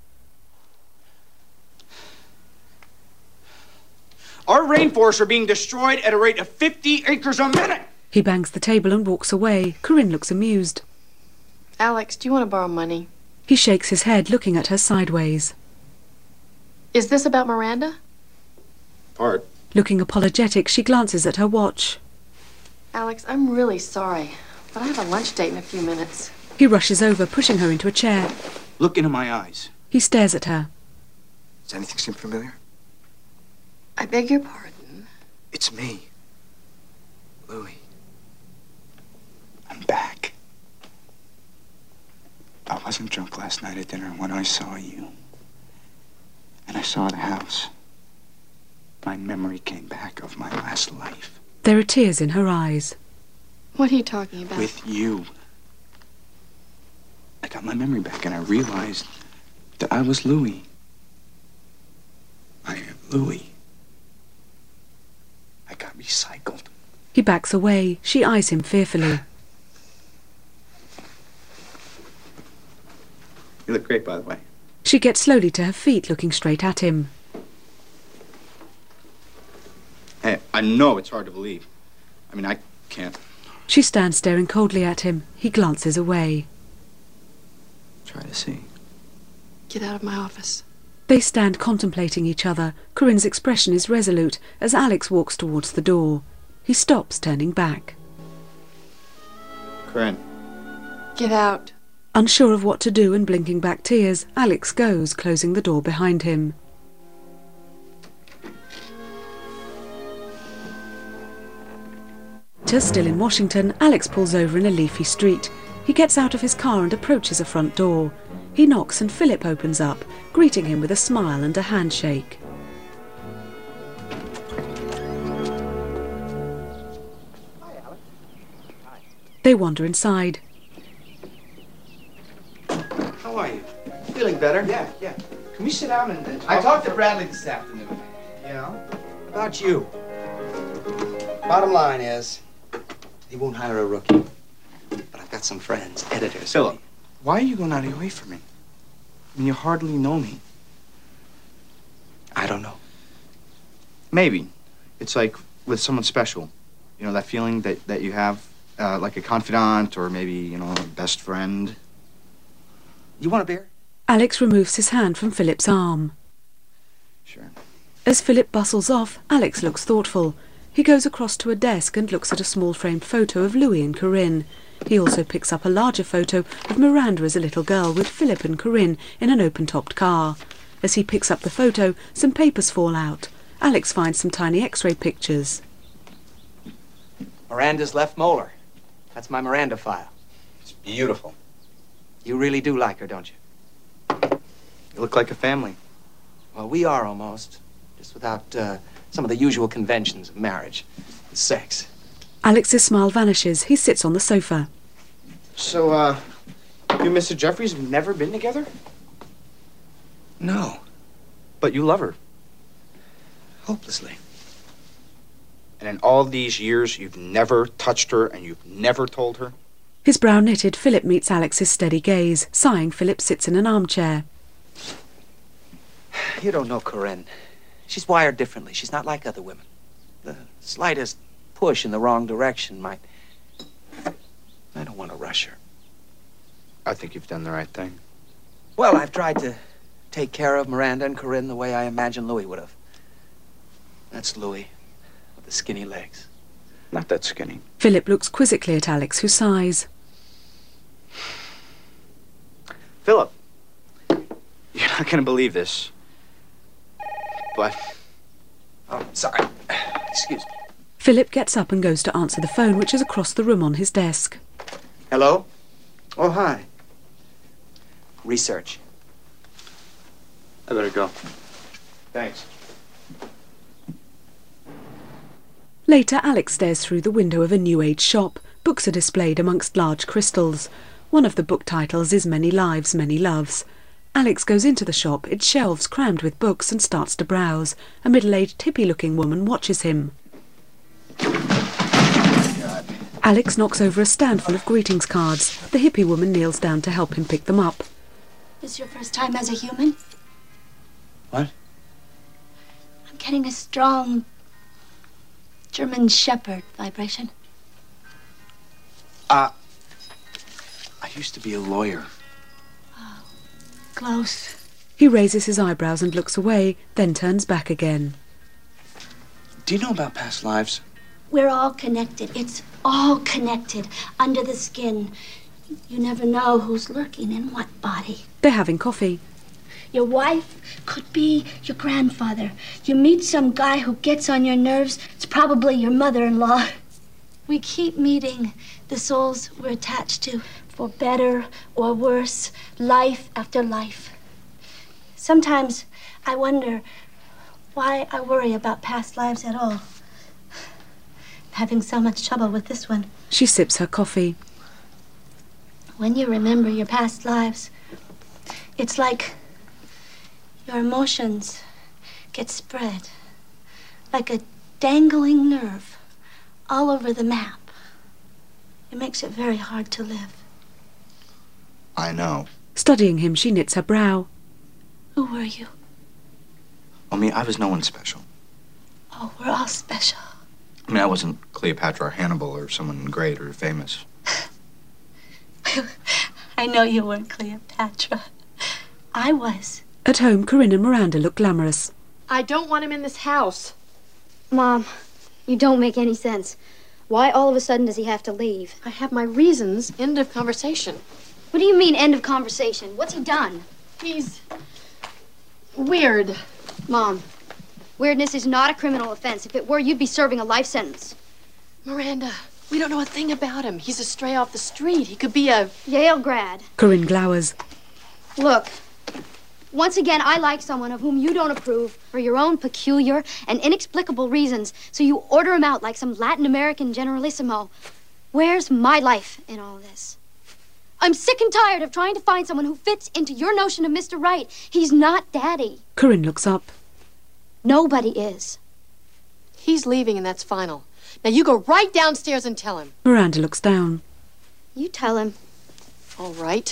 Our rainforests are being destroyed at a rate of fifty acres a minute. He bangs the table and walks away. Corinne looks amused. Alex, do you want to borrow money? He shakes his head, looking at her sideways. Is this about Miranda? Part. Looking apologetic, she glances at her watch. Alex, I'm really sorry, but I have a lunch date in a few minutes. He rushes over, pushing her into a chair. Look into my eyes. He stares at her. Does anything seem familiar? I beg your pardon? It's me. Louis. I'm back. I wasn't drunk last night at dinner when I saw you. And I saw the house. My memory came back of my last life. There are tears in her eyes. What are you talking about? With you. I got my memory back and I realized that I was Louis. I am Louis. I got recycled. He backs away. She eyes him fearfully. You look great, by the way. She gets slowly to her feet, looking straight at him. Hey, I know it's hard to believe. I mean, I can't. She stands staring coldly at him. He glances away. Try to see. Get out of my office. They stand contemplating each other. Corinne's expression is resolute as Alex walks towards the door. He stops, turning back. Corinne. Get out. Unsure of what to do and blinking back tears, Alex goes, closing the door behind him. Still in Washington, Alex pulls over in a leafy street. He gets out of his car and approaches a front door. He knocks and Philip opens up, greeting him with a smile and a handshake. Hi, Alex. Hi. They wander inside. How are you? Feeling better? Yeah, yeah. Can we sit down and... and I talked to Bradley this afternoon. Yeah? About you. Bottom line is, he won't hire a rookie. But I've got some friends, editors. Philip, why are you going out of your way for me? I mean, you hardly know me. I don't know. Maybe. It's like with someone special. You know, that feeling that, that you have, uh, like a confidant or maybe, you know, a best friend. You want a beer? Alex removes his hand from Philip's arm. Sure. As Philip bustles off, Alex looks thoughtful. He goes across to a desk and looks at a small framed photo of Louis and Corinne. He also picks up a larger photo of Miranda as a little girl with Philip and Corinne in an open-topped car. As he picks up the photo, some papers fall out. Alex finds some tiny x-ray pictures. Miranda's left molar. That's my Miranda file. It's beautiful. You really do like her, don't you? You look like a family. Well, we are almost. Just without uh, some of the usual conventions of marriage and sex. Alex's smile vanishes. He sits on the sofa. So, uh, you and Mister Jeffries have never been together? No. But you love her. Hopelessly. And in all these years, you've never touched her and you've never told her? His brow knitted, Philip meets Alex's steady gaze. Sighing, Philip sits in an armchair. You don't know Corinne. She's wired differently. She's not like other women. The slightest push in the wrong direction might... I don't want to rush her. I think you've done the right thing. Well, I've tried to take care of Miranda and Corinne the way I imagine Louis would have. That's Louis, with the skinny legs. Not that skinny. Philip looks quizzically at Alex, who sighs. Philip, you're not going to believe this, but... Oh, sorry. Excuse me. Philip gets up and goes to answer the phone, which is across the room on his desk. Hello? Oh, hi. Research. I better go. Thanks. Later, Alex stares through the window of a New Age shop. Books are displayed amongst large crystals. One of the book titles is Many Lives, Many Loves. Alex goes into the shop, its shelves crammed with books, and starts to browse. A middle-aged, hippie-looking woman watches him. Alex knocks over a stand full of greetings cards. The hippie woman kneels down to help him pick them up. This your first time as a human? What? I'm getting a strong German Shepherd vibration. Uh, I used to be a lawyer. Oh, close. He raises his eyebrows and looks away, then turns back again. Do you know about past lives? We're all connected. It's all connected under the skin. You never know who's lurking in what body. They're having coffee. Your wife could be your grandfather. You meet some guy who gets on your nerves, it's probably your mother-in-law. We keep meeting the souls we're attached to, for better or worse, life after life. Sometimes I wonder why I worry about past lives at all. I'm having so much trouble with this one. She sips her coffee. When you remember your past lives, it's like your emotions get spread like a dangling nerve all over the map. It makes it very hard to live. I know. Studying him, she knits her brow. Who were you? I mean, I was no one special. Oh, we're all special. I mean, I wasn't Cleopatra or Hannibal or someone great or famous. I know you weren't Cleopatra. I was. At home, Corinne and Miranda look glamorous. I don't want him in this house. Mom, you don't make any sense. Why all of a sudden does he have to leave? I have my reasons. End of conversation. What do you mean, end of conversation? What's he done? He's weird. Mom, weirdness is not a criminal offense. If it were, you'd be serving a life sentence. Miranda, we don't know a thing about him. He's a stray off the street. He could be a... Yale grad. Corinne glowers. Look, once again, I like someone of whom you don't approve for your own peculiar and inexplicable reasons, so you order him out like some Latin American generalissimo. Where's my life in all this? I'm sick and tired of trying to find someone who fits into your notion of Mister Right. He's not Daddy. Corinne looks up. Nobody is. He's leaving, and that's final. Now you go right downstairs and tell him. Miranda looks down. You tell him. All right.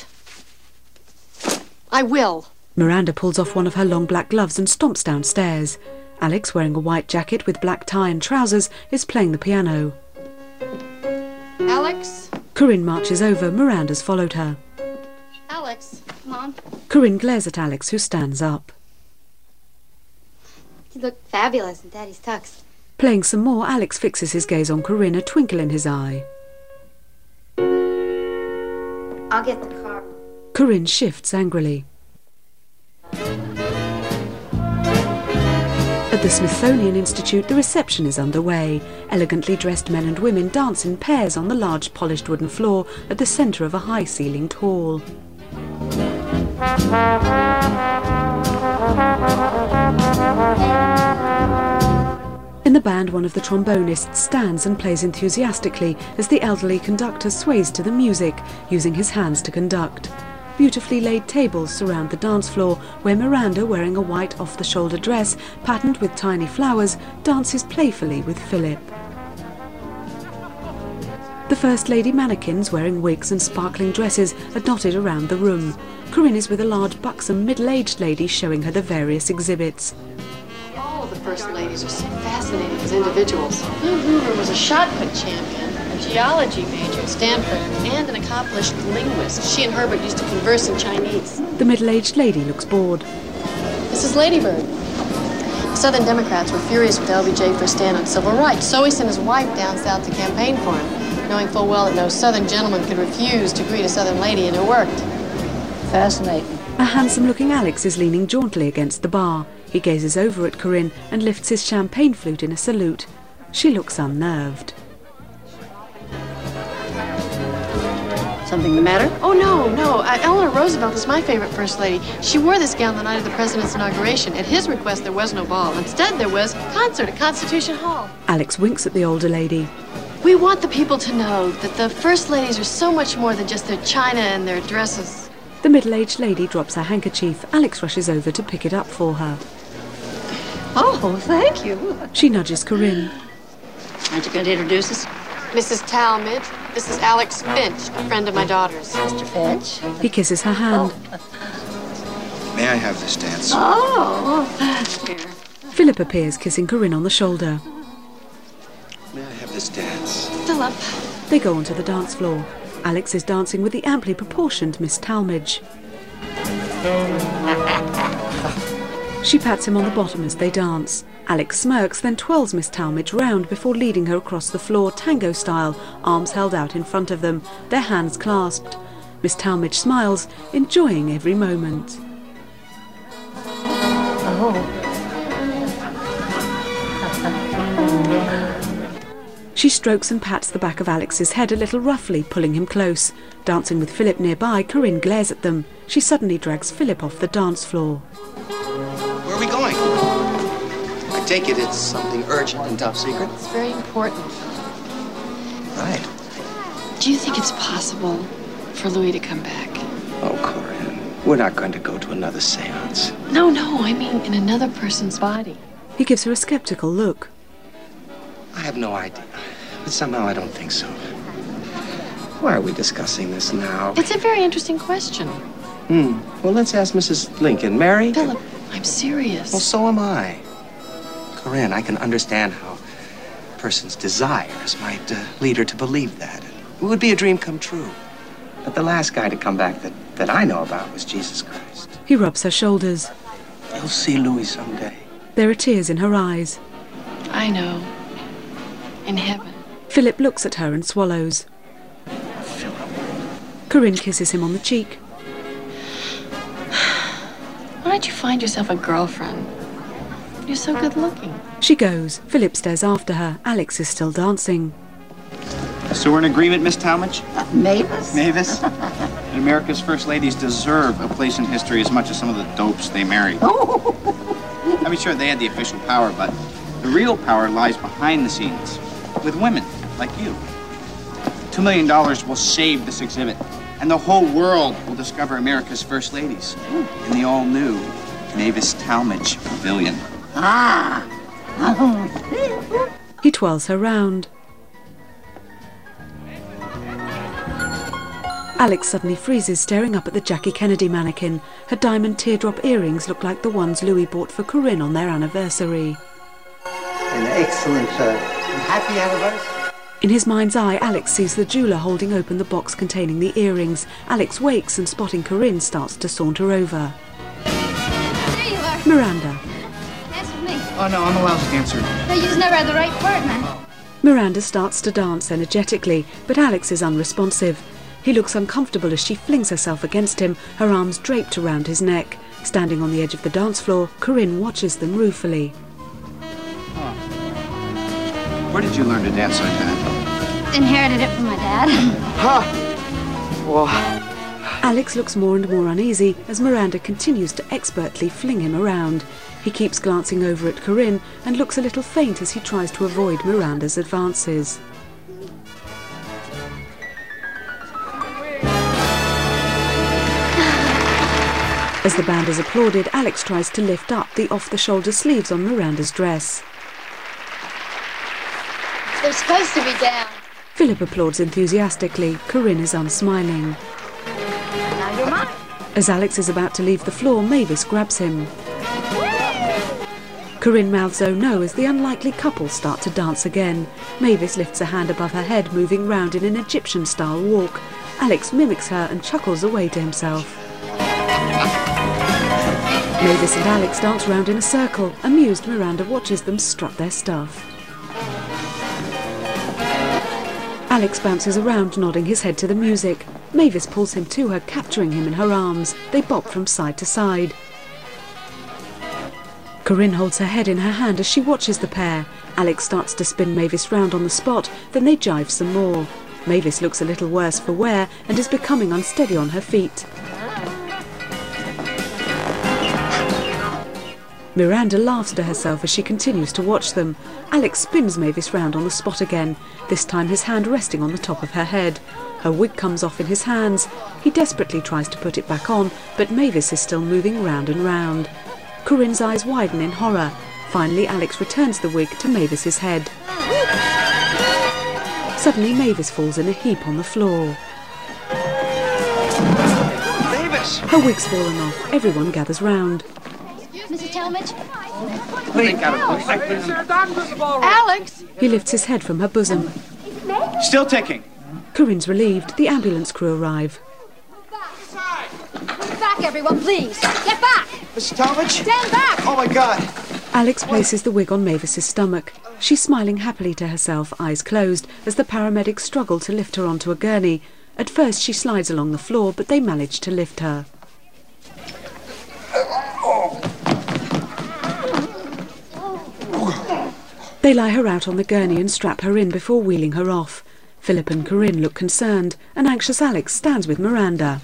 I will. Miranda pulls off one of her long black gloves and stomps downstairs. Alex, wearing a white jacket with black tie and trousers, is playing the piano. Alex? Corinne marches over. Miranda's followed her. Alex? Mom? Corinne glares at Alex, who stands up. You look fabulous in Daddy's tux. Playing some more, Alex fixes his gaze on Corinne, a twinkle in his eye. I'll get the car. Corinne shifts angrily. At the Smithsonian Institute, the reception is underway. Elegantly dressed men and women dance in pairs on the large polished wooden floor at the centre of a high-ceilinged hall. In the band, one of the trombonists stands and plays enthusiastically as the elderly conductor sways to the music, using his hands to conduct. Beautifully laid tables surround the dance floor, where Miranda, wearing a white off-the-shoulder dress patterned with tiny flowers, dances playfully with Philip. The First Lady mannequins, wearing wigs and sparkling dresses, are dotted around the room. Corinne is with a large, buxom, middle-aged lady showing her the various exhibits. All of the First Ladies are so fascinating as individuals. Lou Hoover was a shot put champion, a geology major at Stanford, and an accomplished linguist. She and Herbert used to converse in Chinese. The middle-aged lady looks bored. This is Ladybird. Southern Democrats were furious with L B J for his stand on civil rights, so he sent his wife down south to campaign for him, knowing full well that no Southern gentleman could refuse to greet a Southern lady, and it worked. Fascinating. A handsome-looking Alex is leaning jauntily against the bar. He gazes over at Corinne and lifts his champagne flute in a salute. She looks unnerved. Something the matter? Oh, no, no. Uh, Eleanor Roosevelt is my favorite first lady. She wore this gown the night of the president's inauguration. At his request, there was no ball. Instead, there was a concert at Constitution Hall. Alex winks at the older lady. We want the people to know that the first ladies are so much more than just their china and their dresses. The middle-aged lady drops her handkerchief. Alex rushes over to pick it up for her. Oh, thank you. She nudges Corinne. Aren't you going to introduce us? Missus Talmadge, this is Alex Finch, a friend of my daughter's. Mister Finch? He kisses her hand. May I have this dance? Oh, here. Philip appears, kissing Corinne on the shoulder. May I have this dance? Philip. They go onto the dance floor. Alex is dancing with the amply proportioned Miss Talmadge. She pats him on the bottom as they dance. Alex smirks, then twirls Miss Talmadge round before leading her across the floor, tango style, arms held out in front of them, their hands clasped. Miss Talmadge smiles, enjoying every moment. Oh. She strokes and pats the back of Alex's head a little roughly, pulling him close. Dancing with Philip nearby, Corinne glares at them. She suddenly drags Philip off the dance floor. Where are we going? I take it it's something urgent and top secret? It's very important. Right. Do you think it's possible for Louis to come back? Oh, Corinne, we're not going to go to another seance. No, no, I mean in another person's body. He gives her a skeptical look. I have no idea, but somehow I don't think so. Why are we discussing this now? It's a very interesting question. Hmm. Well, let's ask Missus Lincoln. Mary? Philip, I'm serious. Well, so am I. Corinne, I can understand how a person's desires might uh, lead her to believe that. It would be a dream come true. But the last guy to come back that, that I know about was Jesus Christ. He rubs her shoulders. You'll see Louis someday. There are tears in her eyes. I know. In heaven. Philip looks at her and swallows. Philip. Corinne kisses him on the cheek. Why don't you find yourself a girlfriend? You're so good looking. She goes. Philip stares after her. Alex is still dancing. So we're in agreement, Miss Talmadge? Uh, Mavis? Mavis? And America's first ladies deserve a place in history as much as some of the dopes they marry. Oh. I mean, sure, they had the official power, but the real power lies behind the scenes, with women like you. Two million dollars will save this exhibit, and the whole world will discover America's first ladies in the all-new Mavis Talmadge Pavilion. Ah. He twirls her round. Alex suddenly freezes, staring up at the Jackie Kennedy mannequin. Her diamond teardrop earrings look like the ones Louis bought for Corinne on their anniversary. An excellent uh, happy anniversary. In his mind's eye, Alex sees the jeweller holding open the box containing the earrings. Alex wakes and, spotting Corinne, starts to saunter over. There you are. Miranda. Dance with me. Oh, no, I'm a lousy dancer. No, you just never had the right partner. Miranda starts to dance energetically, but Alex is unresponsive. He looks uncomfortable as she flings herself against him, her arms draped around his neck. Standing on the edge of the dance floor, Corinne watches them ruefully. Huh. Where did you learn to dance like that? Inherited it from my dad. Ha! Well... Alex looks more and more uneasy as Miranda continues to expertly fling him around. He keeps glancing over at Corinne and looks a little faint as he tries to avoid Miranda's advances. As the band is applauded, Alex tries to lift up the off-the-shoulder sleeves on Miranda's dress. They're supposed to be down. Philip applauds enthusiastically. Corinne is unsmiling. Now you're mine. As Alex is about to leave the floor, Mavis grabs him. Corinne mouths oh no as the unlikely couple start to dance again. Mavis lifts a hand above her head, moving round in an Egyptian-style walk. Alex mimics her and chuckles away to himself. Mavis and Alex dance round in a circle. Amused, Miranda watches them strut their stuff. Alex bounces around, nodding his head to the music. Mavis pulls him to her, capturing him in her arms. They bop from side to side. Corinne holds her head in her hand as she watches the pair. Alex starts to spin Mavis round on the spot, then they jive some more. Mavis looks a little worse for wear and is becoming unsteady on her feet. Miranda laughs to herself as she continues to watch them. Alex spins Mavis round on the spot again, this time his hand resting on the top of her head. Her wig comes off in his hands. He desperately tries to put it back on, but Mavis is still moving round and round. Corinne's eyes widen in horror. Finally, Alex returns the wig to Mavis's head. Suddenly, Mavis falls in a heap on the floor. Mavis! Her wig's fallen off. Everyone gathers round. Missus Talmadge? Alex! He lifts his head from her bosom. Still ticking. Corinne's relieved. The ambulance crew arrive. Back, everyone, please. Get back! Missus Talmadge? Stand back! Oh, my God. Alex places the wig on Mavis's stomach. She's smiling happily to herself, eyes closed, as the paramedics struggle to lift her onto a gurney. At first, she slides along the floor, but they manage to lift her. They lie her out on the gurney and strap her in before wheeling her off. Philip and Corinne look concerned. An anxious Alex stands with Miranda.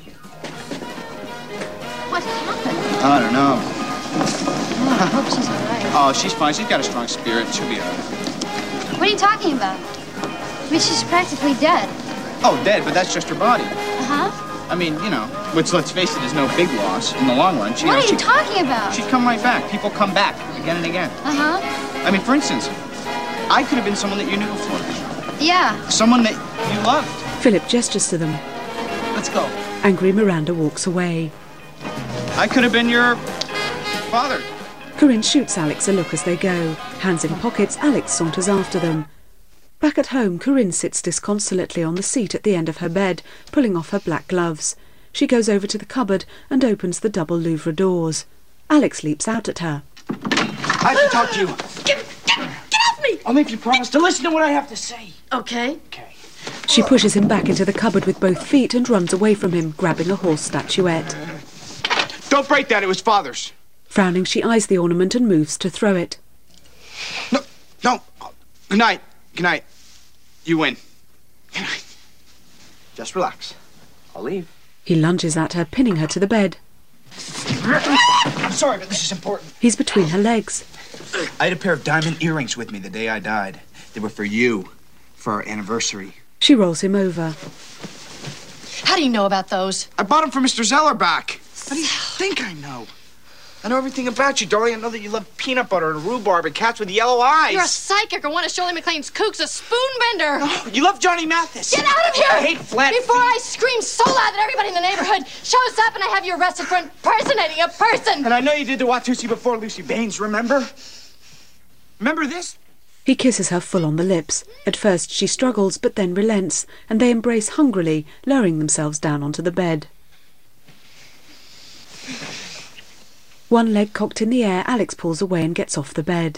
What happened? I don't know. Oh, I hope she's all right. Oh, she's fine. She's got a strong spirit. She'll be all right. What are you talking about? I mean, she's practically dead. Oh, dead, but that's just her body. Uh-huh. I mean, you know, which, let's face it, is no big loss in the long run. She, What you know, are you she, talking about? She'd come right back. People come back again and again. Uh-huh. I mean, for instance, I could have been someone that you knew before. Yeah. Someone that you loved. Philip gestures to them. Let's go. Angry Miranda walks away. I could have been your father. Corinne shoots Alex a look as they go. Hands in pockets, Alex saunters after them. Back at home, Corinne sits disconsolately on the seat at the end of her bed, pulling off her black gloves. She goes over to the cupboard and opens the double louvre doors. Alex leaps out at her. I have to talk to you. Get, get, get off me! Only if you promise to listen to what I have to say. Okay. Okay. She pushes him back into the cupboard with both feet and runs away from him, grabbing a horse statuette. Don't break that. It was father's. Frowning, she eyes the ornament and moves to throw it. No, no. Good night. Good night. You win. Good night. Just relax. I'll leave. He lunges at her, pinning her to the bed. I'm sorry, but this is important. He's between her legs. I had a pair of diamond earrings with me the day I died. They were for you, for our anniversary. She rolls him over. How do you know about those? I bought them for Mister Zellerbach. How do you think I know? I know everything about you, darling. I know that you love peanut butter and rhubarb and cats with yellow eyes. You're a psychic or one of Shirley MacLaine's kooks, a spoonbender. Oh, you love Johnny Mathis. Get out of here! I hate flat Before I scream so loud that everybody in the neighborhood shows up and I have you arrested for impersonating a person. And I know you did the Watusi before Lucy Baines, remember? Remember this? He kisses her full on the lips. At first she struggles, but then relents, and they embrace hungrily, lowering themselves down onto the bed. One leg cocked in the air, Alex pulls away and gets off the bed.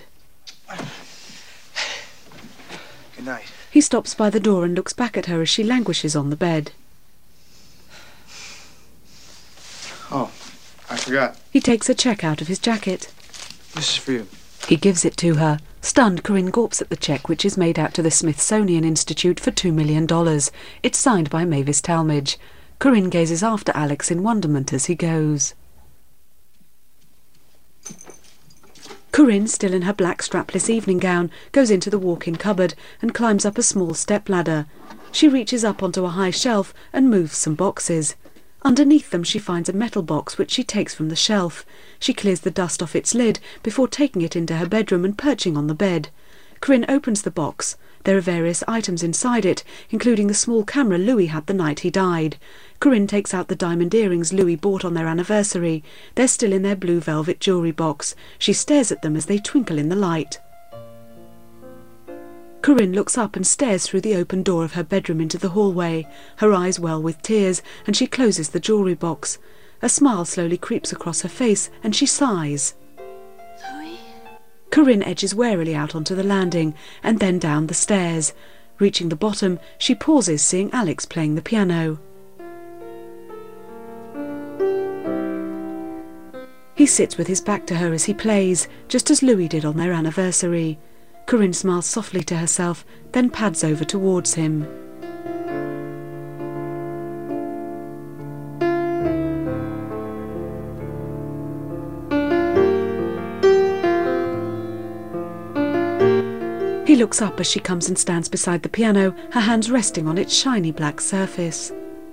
Good night. He stops by the door and looks back at her as she languishes on the bed. Oh, I forgot. He takes a cheque out of his jacket. This is for you. He gives it to her. Stunned, Corinne gawps at the cheque, which is made out to the Smithsonian Institute for two million dollars. It's signed by Mavis Talmadge. Corinne gazes after Alex in wonderment as he goes. Corinne, still in her black strapless evening gown, goes into the walk-in cupboard and climbs up a small step-ladder. She reaches up onto a high shelf and moves some boxes. Underneath them she finds a metal box which she takes from the shelf. She clears the dust off its lid before taking it into her bedroom and perching on the bed. Corinne opens the box. There are various items inside it, including the small camera Louis had the night he died. Corinne takes out the diamond earrings Louis bought on their anniversary. They're still in their blue velvet jewellery box. She stares at them as they twinkle in the light. Corinne looks up and stares through the open door of her bedroom into the hallway. Her eyes well with tears, and she closes the jewellery box. A smile slowly creeps across her face and she sighs. Louis? Corinne edges warily out onto the landing and then down the stairs. Reaching the bottom, she pauses, seeing Alex playing the piano. He sits with his back to her as he plays, just as Louis did on their anniversary. Corinne smiles softly to herself, then pads over towards him. He looks up as she comes and stands beside the piano, her hands resting on its shiny black surface.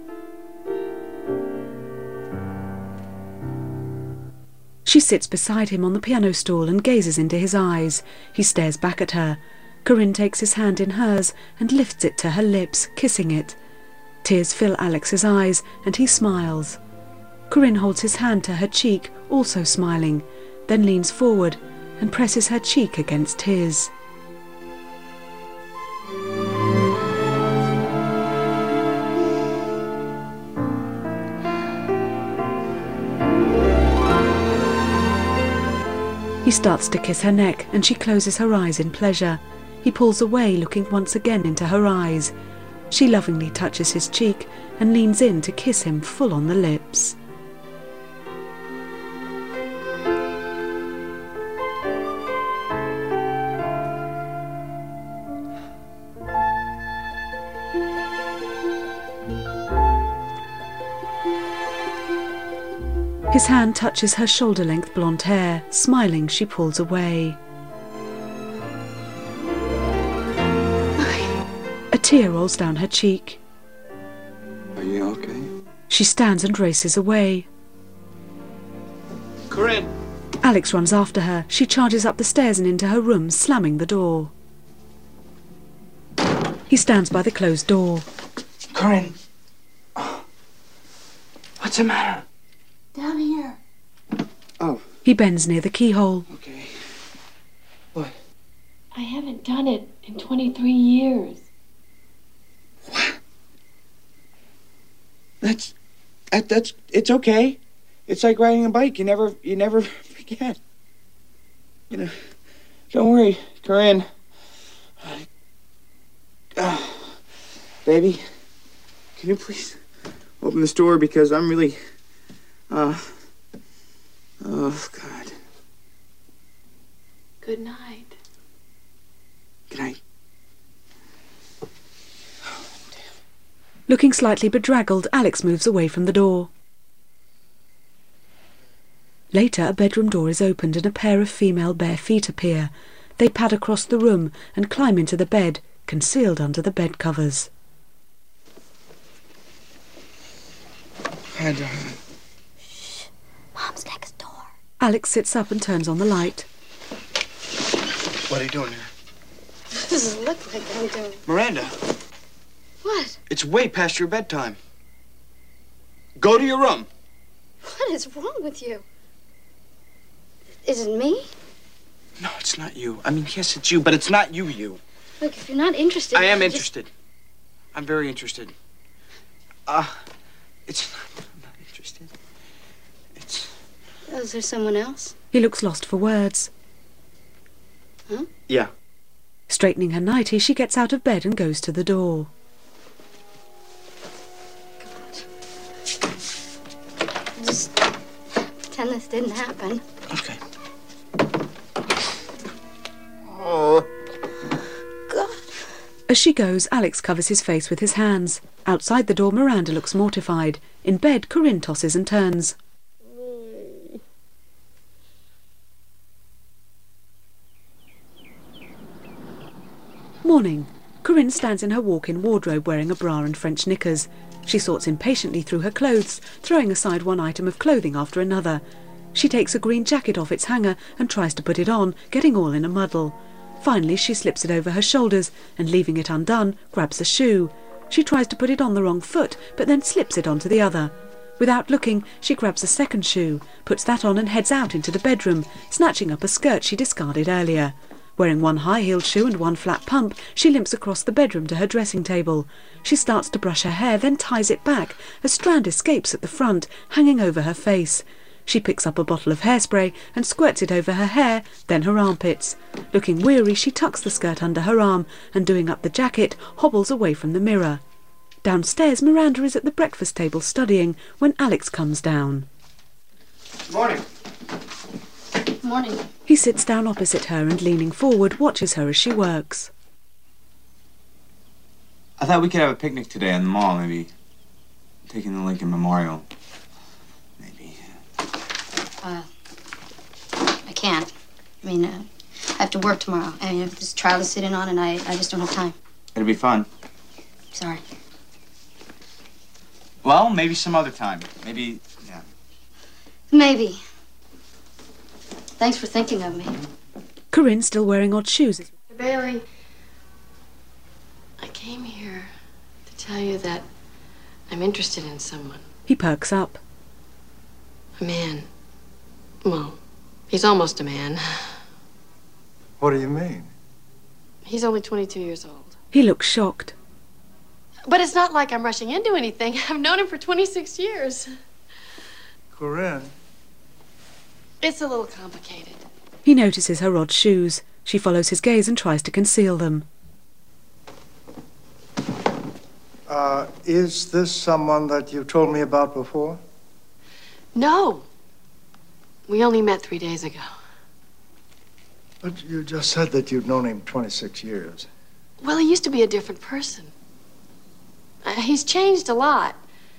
She sits beside him on the piano stool and gazes into his eyes. He stares back at her. Corinne takes his hand in hers and lifts it to her lips, kissing it. Tears fill Alex's eyes and he smiles. Corinne holds his hand to her cheek, also smiling, then leans forward and presses her cheek against his. He starts to kiss her neck and she closes her eyes in pleasure. He pulls away, looking once again into her eyes. She lovingly touches his cheek and leans in to kiss him full on the lips. His hand touches her shoulder-length blonde hair. Smiling, she pulls away. A tear rolls down her cheek. Are you okay? She stands and races away. Corinne! Alex runs after her. She charges up the stairs and into her room, slamming the door. He stands by the closed door. Corinne! Oh. What's the matter? Down here. Oh. He bends near the keyhole. Okay. What? I haven't done it in twenty-three years. What? That's... That, that's... It's okay. It's like riding a bike. You never... You never forget. You know... Don't worry, Corinne. Uh, baby, can you please open this door because I'm really... Uh, oh, God. Good night. Good night. Looking slightly bedraggled, Alex moves away from the door. Later, a bedroom door is opened and a pair of female bare feet appear. They pad across the room and climb into the bed, concealed under the bed covers. I don't... Mom's next door. Alex sits up and turns on the light. What are you doing here? Does it look like I'm doing? Miranda, What? it's way past your bedtime. Go to your room. What is wrong with you? Is it me? No, it's not you. I mean, yes, it's you, but it's not you, you. Look, if you're not interested... I am just- interested. I'm very interested. Uh, it's... I'm not interested. It's... Oh, is there someone else? He looks lost for words. Huh? Yeah. Straightening her nightie, she gets out of bed and goes to the door. Just pretend this didn't happen. Okay. Oh. God. As she goes, Alex covers his face with his hands. Outside the door, Miranda looks mortified. In bed, Corinne tosses and turns. Morning. Corinne stands in her walk-in wardrobe wearing a bra and French knickers. She sorts impatiently through her clothes, throwing aside one item of clothing after another. She takes a green jacket off its hanger and tries to put it on, getting all in a muddle. Finally, she slips it over her shoulders and, leaving it undone, grabs a shoe. She tries to put it on the wrong foot, but then slips it onto the other. Without looking, she grabs a second shoe, puts that on and heads out into the bedroom, snatching up a skirt she discarded earlier. Wearing one high-heeled shoe and one flat pump, she limps across the bedroom to her dressing table. She starts to brush her hair, then ties it back. A strand escapes at the front, hanging over her face. She picks up a bottle of hairspray and squirts it over her hair, then her armpits. Looking weary, she tucks the skirt under her arm and, doing up the jacket, hobbles away from the mirror. Downstairs, Miranda is at the breakfast table studying when Alex comes down. Morning. Morning. He sits down opposite her and, leaning forward, watches her as she works. I thought we could have a picnic today in the mall, maybe taking the Lincoln Memorial. Uh, I can't. I mean, uh, I have to work tomorrow. I mean, this trial is sitting on, and I, I just don't have time. It'll be fun. Sorry. Well, maybe some other time. Maybe, yeah. Maybe. Thanks for thinking of me. Corinne, still wearing odd shoes. Mister Bailey, I came here to tell you that I'm interested in someone. He perks up. A man. Well, he's almost a man. What do you mean? He's only twenty-two years old. He looks shocked. But it's not like I'm rushing into anything. I've known him for twenty-six years. Corinne. It's a little complicated. He notices her odd shoes. She follows his gaze and tries to conceal them. Uh, is this someone that you told me about before? No. We only met three days ago. But you just said that you'd known him twenty-six years. Well, he used to be a different person. Uh, he's changed a lot.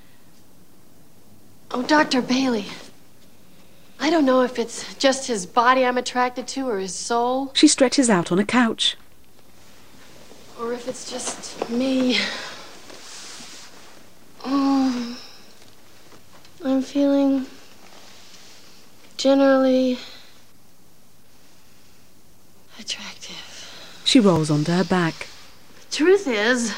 Oh, Doctor Bailey. I don't know if it's just his body I'm attracted to or his soul. She stretches out on a couch. Or if it's just me. Oh, I'm feeling generally attractive. She rolls onto her back. The truth is,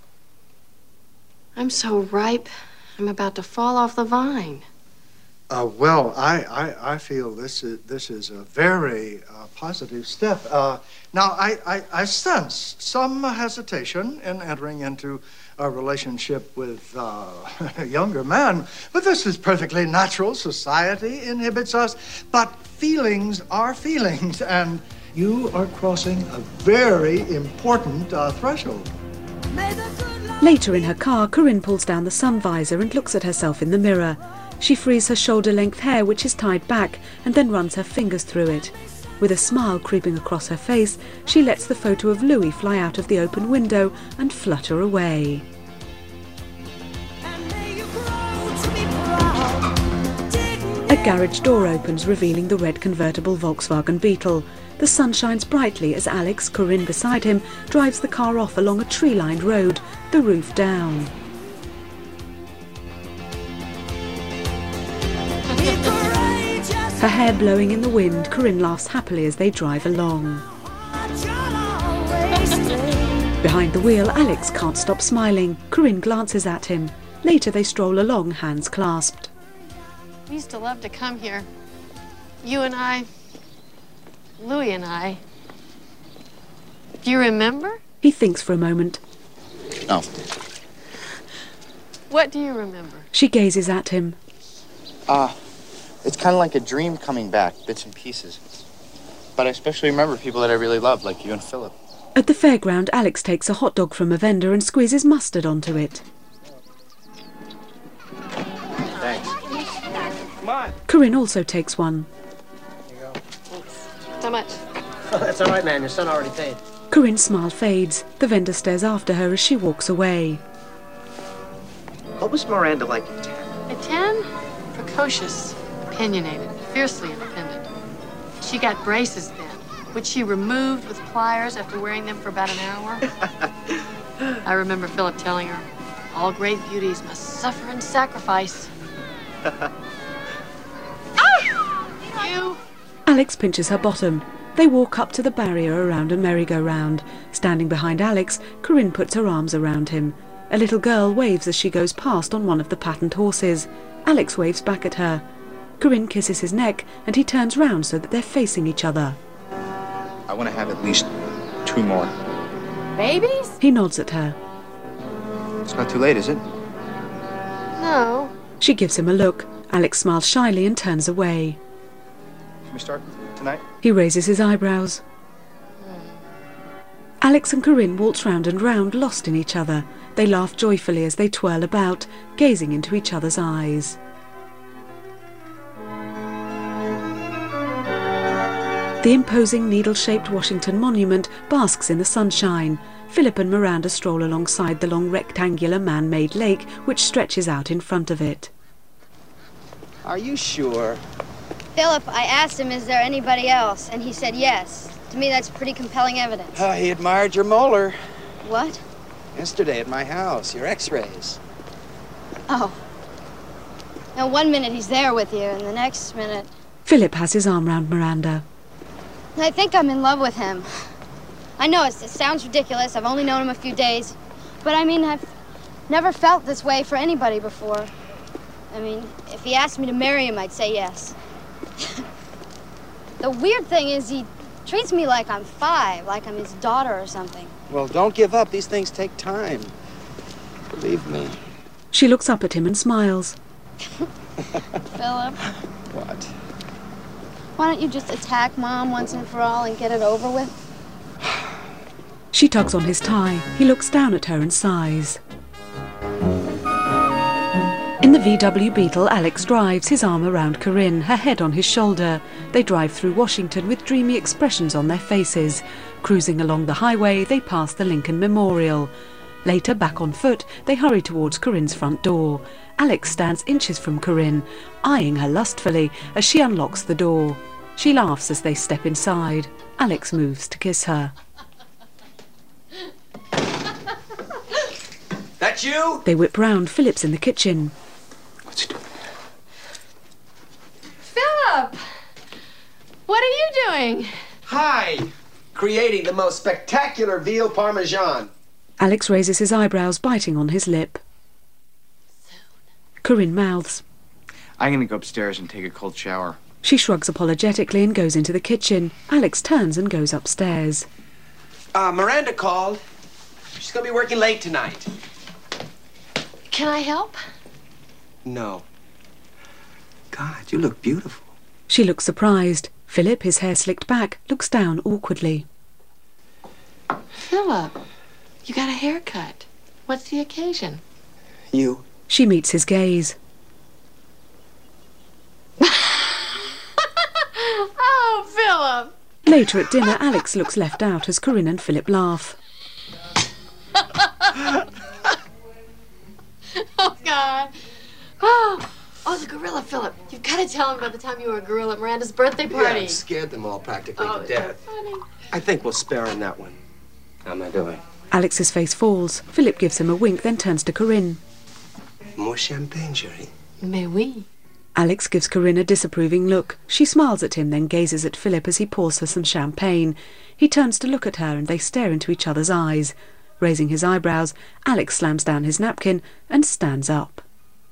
I'm so ripe, I'm about to fall off the vine. Uh, well, I, I, I feel this is, this is a very uh, positive step. Uh, now, I, I, I sense some hesitation in entering into a relationship with uh, a younger man, but this is perfectly natural. Society inhibits us, but feelings are feelings, and you are crossing a very important uh, threshold. Later in her car, Corinne pulls down the sun visor and looks at herself in the mirror. She frees her shoulder-length hair, which is tied back, and then runs her fingers through it. With a smile creeping across her face, she lets the photo of Louis fly out of the open window and flutter away. A garage door opens, revealing the red convertible Volkswagen Beetle. The sun shines brightly as Alex, Corinne beside him, drives the car off along a tree-lined road, the roof down. Her hair blowing in the wind, Corinne laughs happily as they drive along. Behind the wheel, Alex can't stop smiling. Corinne glances at him. Later they stroll along, hands clasped. We used to love to come here. You and I, Louis and I. Do you remember? He thinks for a moment. No. What do you remember? She gazes at him. Ah. Uh. It's kind of like a dream coming back, bits and pieces. But I especially remember people that I really loved, like you and Philip. At the fairground, Alex takes a hot dog from a vendor and squeezes mustard onto it. Thanks. Come on. Corinne also takes one. Here you go. Thanks. How much? Oh, that's all right, man. Your son already paid. Corinne's smile fades. The vendor stares after her as she walks away. What was Miranda like at ten? At ten? Precocious. Opinionated, fiercely independent. She got braces then, which she removed with pliers after wearing them for about an hour. I remember Philip telling her, all great beauties must suffer and sacrifice. You! Alex pinches her bottom. They walk up to the barrier around a merry-go-round. Standing behind Alex, Corinne puts her arms around him. A little girl waves as she goes past on one of the patterned horses. Alex waves back at her. Corinne kisses his neck, and he turns round so that they're facing each other. I want to have at least two more. Babies? He nods at her. It's not too late, is it? No. She gives him a look. Alex smiles shyly and turns away. Can we start tonight? He raises his eyebrows. Alex and Corinne waltz round and round, lost in each other. They laugh joyfully as they twirl about, gazing into each other's eyes. The imposing needle-shaped Washington Monument basks in the sunshine. Philip and Miranda stroll alongside the long rectangular man-made lake which stretches out in front of it. Are you sure? Philip, I asked him, is there anybody else? And he said yes. To me, that's pretty compelling evidence. Oh, he admired your molar. What? Yesterday at my house, your x-rays. Oh. Now, one minute he's there with you, and the next minute... Philip has his arm round Miranda. I think I'm in love with him. I know it's, it sounds ridiculous. I've only known him a few days. But, I mean, I've never felt this way for anybody before. I mean, if he asked me to marry him, I'd say yes. The weird thing is he treats me like I'm five, like I'm his daughter or something. Well, don't give up. These things take time. Believe me. She looks up at him and smiles. Philip. What? Why don't you just attack Mom once and for all and get it over with? She tugs on his tie. He looks down at her and sighs. In the V W Beetle, Alex drives, his arm around Corinne, her head on his shoulder. They drive through Washington with dreamy expressions on their faces. Cruising along the highway, they pass the Lincoln Memorial. Later, back on foot, they hurry towards Corinne's front door. Alex stands inches from Corinne, eyeing her lustfully as she unlocks the door. She laughs as they step inside. Alex moves to kiss her. That you? They whip round. Philip's in the kitchen. What's he doing? Philip! What are you doing? Hi! Creating the most spectacular veal parmesan. Alex raises his eyebrows, biting on his lip. Corinne mouths. I'm going to go upstairs and take a cold shower. She shrugs apologetically and goes into the kitchen. Alex turns and goes upstairs. Uh, Miranda called. She's going to be working late tonight. Can I help? No. God, you look beautiful. She looks surprised. Philip, his hair slicked back, looks down awkwardly. Philip, you got a haircut. What's the occasion? You. She meets his gaze. Oh, Philip! Later at dinner, Alex looks left out as Corinne and Philip laugh. Oh, God. Oh, oh, the gorilla, Philip. You've got to tell him about the time you were a gorilla at Miranda's birthday party. Yeah, scared them all practically Oh, to death. so funny. I think we'll spare him that one. How am I doing? Alex's face falls. Philip gives him a wink, then turns to Corinne. More champagne, Jerry. Mais oui. Alex gives Corinne a disapproving look. She smiles at him, then gazes at Philip as he pours her some champagne. He turns to look at her, and they stare into each other's eyes. Raising his eyebrows, Alex slams down his napkin and stands up.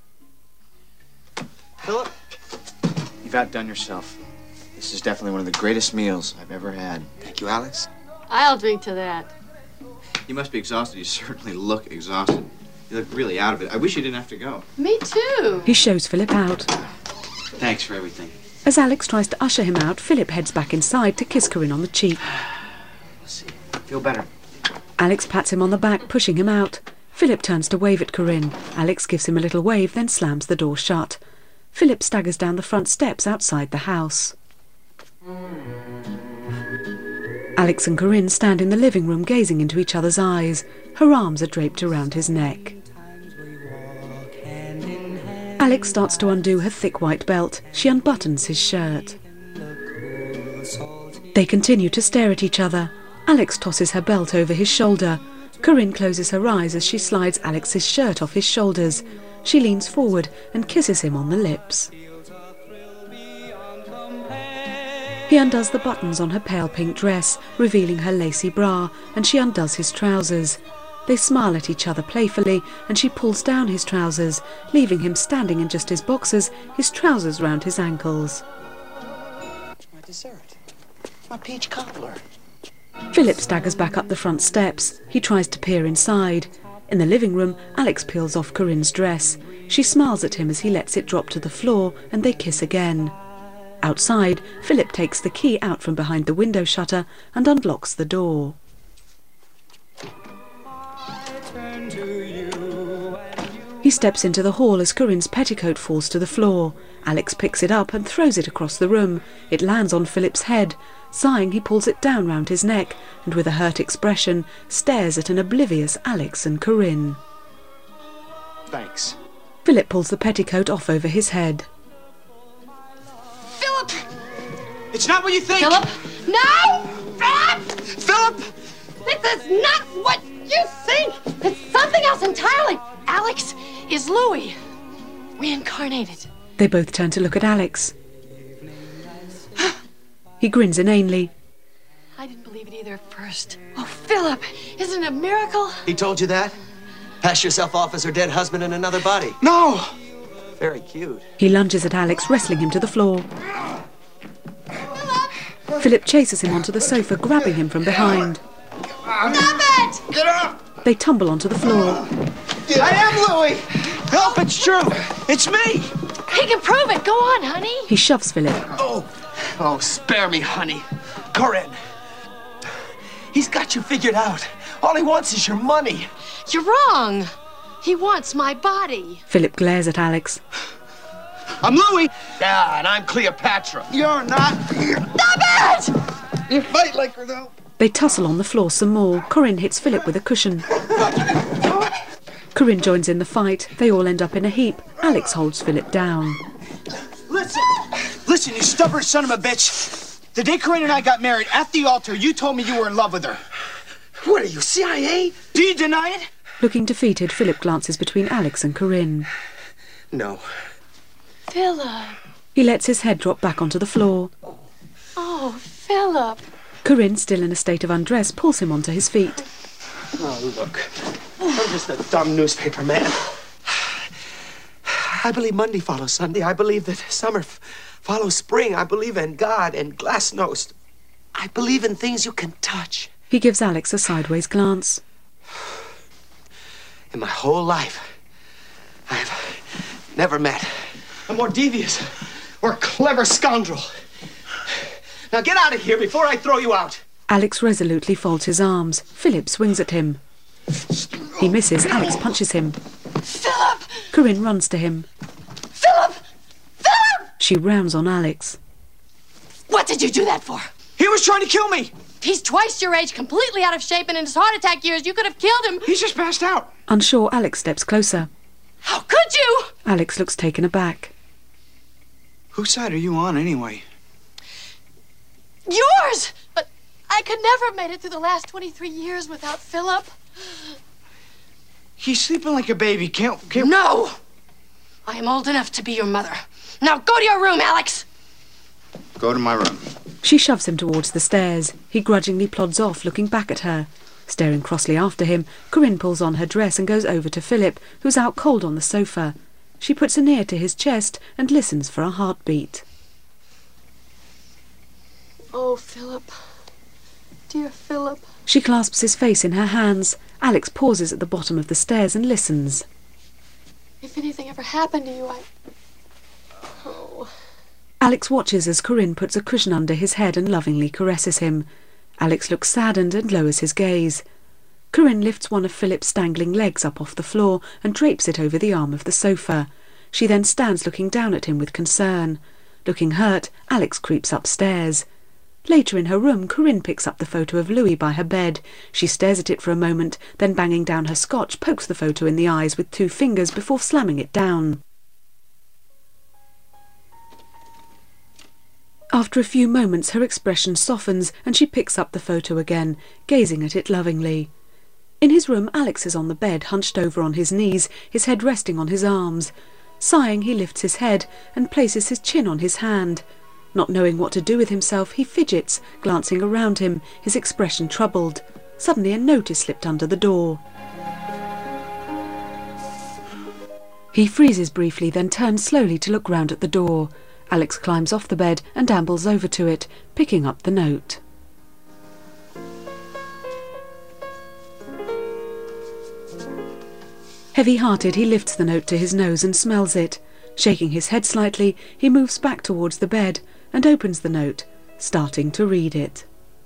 Philip? You've outdone yourself. This is definitely one of the greatest meals I've ever had. Thank you, Alex. I'll drink to that. You must be exhausted. You certainly look exhausted. You look really out of it. I wish you didn't have to go. Me too. He shows Philip out. Thanks for everything. As Alex tries to usher him out, Philip heads back inside to kiss Corinne on the cheek. Let's see. Feel better. Alex pats him on the back, pushing him out. Philip turns to wave at Corinne. Alex gives him a little wave, then slams the door shut. Philip staggers down the front steps outside the house. Alex and Corinne stand in the living room, gazing into each other's eyes. Her arms are draped around his neck. Alex starts to undo her thick white belt. She unbuttons his shirt. They continue to stare at each other. Alex tosses her belt over his shoulder. Corinne closes her eyes as she slides Alex's shirt off his shoulders. She leans forward and kisses him on the lips. He undoes the buttons on her pale pink dress, revealing her lacy bra, and she undoes his trousers. They smile at each other playfully, and she pulls down his trousers, leaving him standing in just his boxers, his trousers round his ankles. My dessert. My peach cobbler. Philip staggers back up the front steps. He tries to peer inside. In the living room, Alex peels off Corinne's dress. She smiles at him as he lets it drop to the floor, and they kiss again. Outside, Philip takes the key out from behind the window shutter and unlocks the door. He steps into the hall as Corinne's petticoat falls to the floor. Alex picks it up and throws it across the room. It lands on Philip's head. Sighing, he pulls it down round his neck and with a hurt expression stares at an oblivious Alex and Corinne. Thanks. Philip pulls the petticoat off over his head. Philip! It's not what you think! Philip! No! Philip! Philip! This is not what you think! It's something else entirely! Alex is Louis, reincarnated. They both turn to look at Alex. He grins inanely. I didn't believe it either at first. Oh, Philip, isn't it a miracle? He told you that? Pass yourself off as her dead husband in another body. No! Very cute. He lunges at Alex, wrestling him to the floor. Philip! Philip chases him onto the sofa, grabbing him from behind. Stop it! Get up! They tumble onto the floor. I am Louis! Help, it's true! It's me! He can prove it! Go on, honey! He shoves Philip. Oh, oh, spare me, honey. Corinne. He's got you figured out. All he wants is your money. You're wrong. He wants my body. Philip glares at Alex. I'm Louis! Yeah, and I'm Cleopatra. You're not. Stop it! You fight like her, though. They tussle on the floor some more. Corinne hits Philip with a cushion. Corinne joins in the fight. They all end up in a heap. Alex holds Philip down. Listen! Listen, you stubborn son of a bitch. The day Corinne and I got married, at the altar, you told me you were in love with her. What are you, C I A? Do you deny it? Looking defeated, Philip glances between Alex and Corinne. No. Philip. He lets his head drop back onto the floor. Oh, Philip. Corinne, still in a state of undress, pulls him onto his feet. Oh, look. I'm just a dumb newspaper man. I believe Monday follows Sunday. I believe that summer f- follows spring. I believe in God and glasnost. I believe in things you can touch. He gives Alex a sideways glance. In my whole life, I've never met a more devious or clever scoundrel. Now get out of here before I throw you out. Alex resolutely folds his arms. Philip swings at him. He misses. Alex punches him. Philip! Corinne runs to him. Philip! Philip! She rounds on Alex. What did you do that for? He was trying to kill me. He's twice your age, completely out of shape, and in his heart attack years, you could have killed him. He's just passed out. Unsure, Alex steps closer. How could you? Alex looks taken aback. Whose side are you on, anyway? Yours! But I could never have made it through the last twenty-three years without Philip. He's sleeping like a baby. Can't... can't... No! I am old enough to be your mother. Now go to your room, Alex! Go to my room. She shoves him towards the stairs. He grudgingly plods off, looking back at her. Staring crossly after him, Corinne pulls on her dress and goes over to Philip, who's out cold on the sofa. She puts an ear to his chest and listens for a heartbeat. Oh, Philip. Dear Philip. She clasps his face in her hands. Alex pauses at the bottom of the stairs and listens. If anything ever happened to you, I... Oh... Alex watches as Corinne puts a cushion under his head and lovingly caresses him. Alex looks saddened and lowers his gaze. Corinne lifts one of Philip's dangling legs up off the floor and drapes it over the arm of the sofa. She then stands looking down at him with concern. Looking hurt, Alex creeps upstairs. Later in her room, Corinne picks up the photo of Louis by her bed. She stares at it for a moment, then banging down her scotch, pokes the photo in the eyes with two fingers before slamming it down. After a few moments, her expression softens and she picks up the photo again, gazing at it lovingly. In his room, Alex is on the bed, hunched over on his knees, his head resting on his arms. Sighing, he lifts his head and places his chin on his hand. Not knowing what to do with himself, he fidgets, glancing around him, his expression troubled. Suddenly a note is slipped under the door. He freezes briefly, then turns slowly to look round at the door. Alex climbs off the bed and ambles over to it, picking up the note. Heavy-hearted, he lifts the note to his nose and smells it. Shaking his head slightly, he moves back towards the bed and opens the note, starting to read it.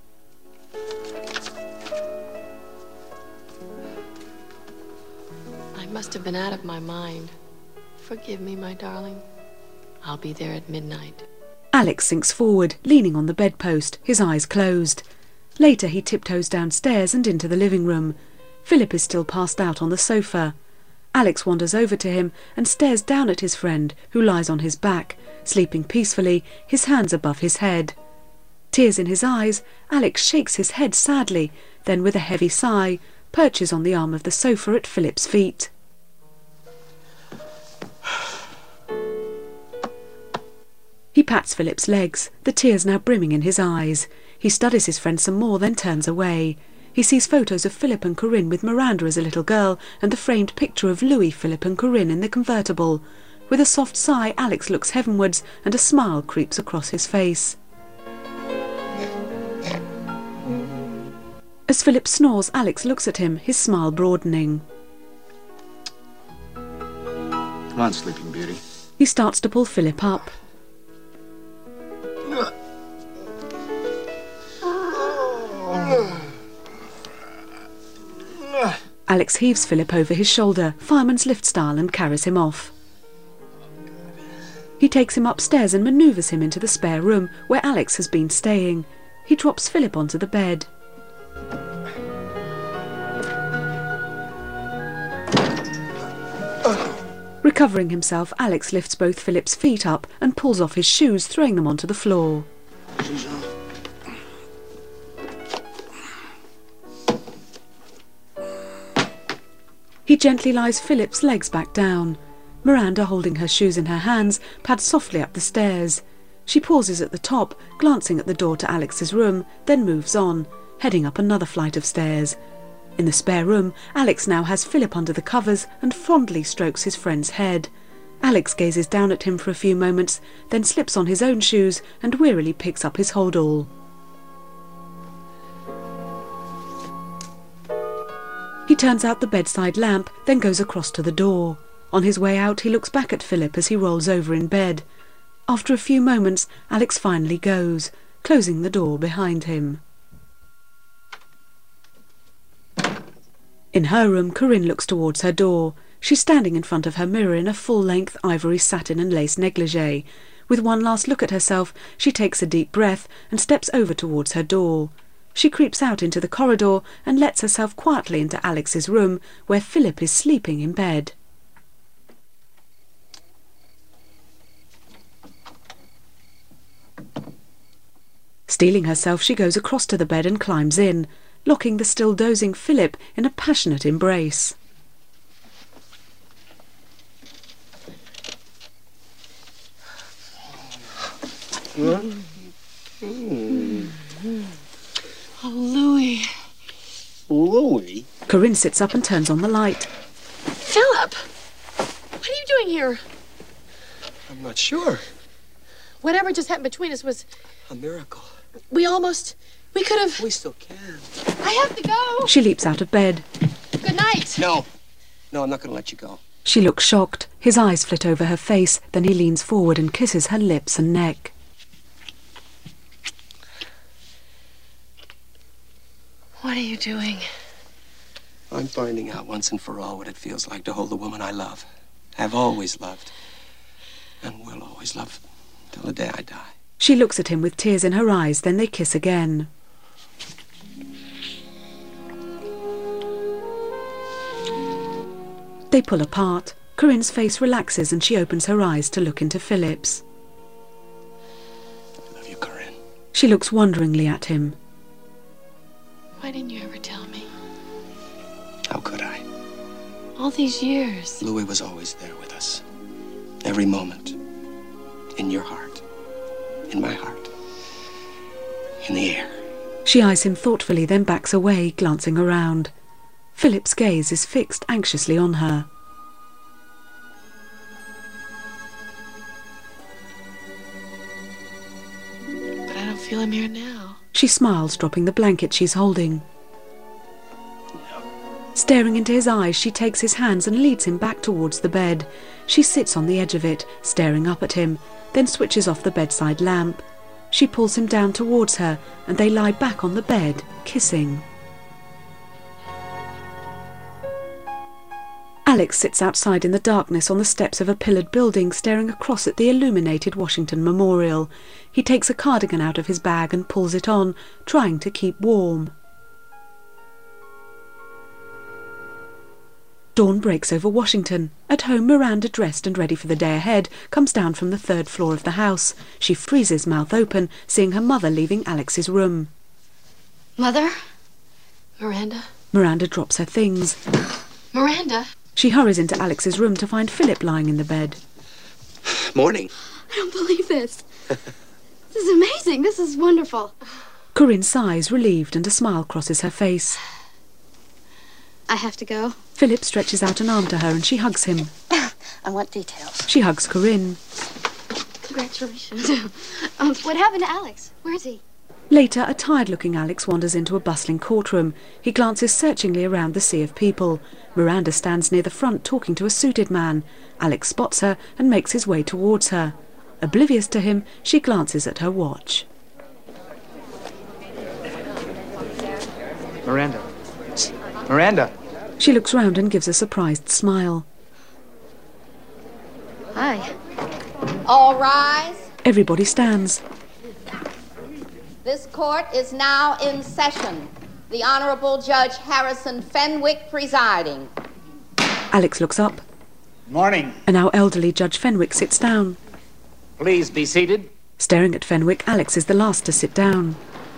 I must have been out of my mind. Forgive me, my darling. I'll be there at midnight. Alex sinks forward, leaning on the bedpost, his eyes closed. Later he tiptoes downstairs and into the living room. Philip is still passed out on the sofa. Alex wanders over to him and stares down at his friend, who lies on his back, sleeping peacefully, his hands above his head. Tears in his eyes, Alex shakes his head sadly, then with a heavy sigh, perches on the arm of the sofa at Philip's feet. He pats Philip's legs, the tears now brimming in his eyes. He studies his friend some more, then turns away. He sees photos of Philip and Corinne with Miranda as a little girl and the framed picture of Louis, Philip and Corinne in the convertible. With a soft sigh, Alex looks heavenwards and a smile creeps across his face. As Philip snores, Alex looks at him, his smile broadening. Come on, Sleeping Beauty. He starts to pull Philip up. Alex heaves Philip over his shoulder, fireman's lift style, and carries him off. He takes him upstairs and manoeuvres him into the spare room where Alex has been staying. He drops Philip onto the bed. Recovering himself, Alex lifts both Philip's feet up and pulls off his shoes, throwing them onto the floor. He gently lies Philip's legs back down. Miranda, holding her shoes in her hands, pads softly up the stairs. She pauses at the top, glancing at the door to Alex's room, then moves on, heading up another flight of stairs. In the spare room, Alex now has Philip under the covers and fondly strokes his friend's head. Alex gazes down at him for a few moments, then slips on his own shoes and wearily picks up his hold-all. He turns out the bedside lamp, then goes across to the door. On his way out, he looks back at Philip as he rolls over in bed. After a few moments, Alex finally goes, closing the door behind him. In her room, Corinne looks towards her door. She's standing in front of her mirror in a full-length ivory satin and lace negligee. With one last look at herself, she takes a deep breath and steps over towards her door. She creeps out into the corridor and lets herself quietly into Alex's room, where Philip is sleeping in bed. Steeling herself, she goes across to the bed and climbs in, locking the still dozing Philip in a passionate embrace. Oh, Louis. Louis? Corinne sits up and turns on the light. Philip! What are you doing here? I'm not sure. Whatever just happened between us was... A miracle. We almost... We could have... We still can. I have to go. She leaps out of bed. Good night. No. No, I'm not going to let you go. She looks shocked. His eyes flit over her face, then he leans forward and kisses her lips and neck. What are you doing? I'm finding out once and for all what it feels like to hold the woman I love. Have always loved. And will always love till the day I die. She looks at him with tears in her eyes, then they kiss again. They pull apart. Corinne's face relaxes and she opens her eyes to look into Philip's. I love you, Corinne. She looks wonderingly at him. Why didn't you ever tell me? How could I? All these years. Louis was always there with us. Every moment. In your heart. In my heart. In the air. She eyes him thoughtfully, then backs away, glancing around. Philip's gaze is fixed anxiously on her. But I don't feel him here now. She smiles, dropping the blanket she's holding. Staring into his eyes, she takes his hands and leads him back towards the bed. She sits on the edge of it, staring up at him, then switches off the bedside lamp. She pulls him down towards her, and they lie back on the bed, kissing. Alex sits outside in the darkness on the steps of a pillared building, staring across at the illuminated Washington Memorial. He takes a cardigan out of his bag and pulls it on, trying to keep warm. Dawn breaks over Washington. At home, Miranda, dressed and ready for the day ahead, comes down from the third floor of the house. She freezes, mouth open, seeing her mother leaving Alex's room. Mother? Miranda? Miranda drops her things. Miranda? She hurries into Alex's room to find Philip lying in the bed. Morning. I don't believe this. This is amazing. This is wonderful. Corinne sighs, relieved, and a smile crosses her face. I have to go. Philip stretches out an arm to her and she hugs him. I want details. She hugs Corinne. Congratulations. um, what happened to Alex? Where is he? Later, a tired-looking Alex wanders into a bustling courtroom. He glances searchingly around the sea of people. Miranda stands near the front talking to a suited man. Alex spots her and makes his way towards her. Oblivious to him, she glances at her watch. Miranda. Miranda. She looks round and gives a surprised smile. Hi. All rise. Everybody stands. This court is now in session. The Honorable Judge Harrison Fenwick presiding. Alex looks up. Morning. A now elderly Judge Fenwick sits down. Please be seated. Staring at Fenwick, Alex is the last to sit down.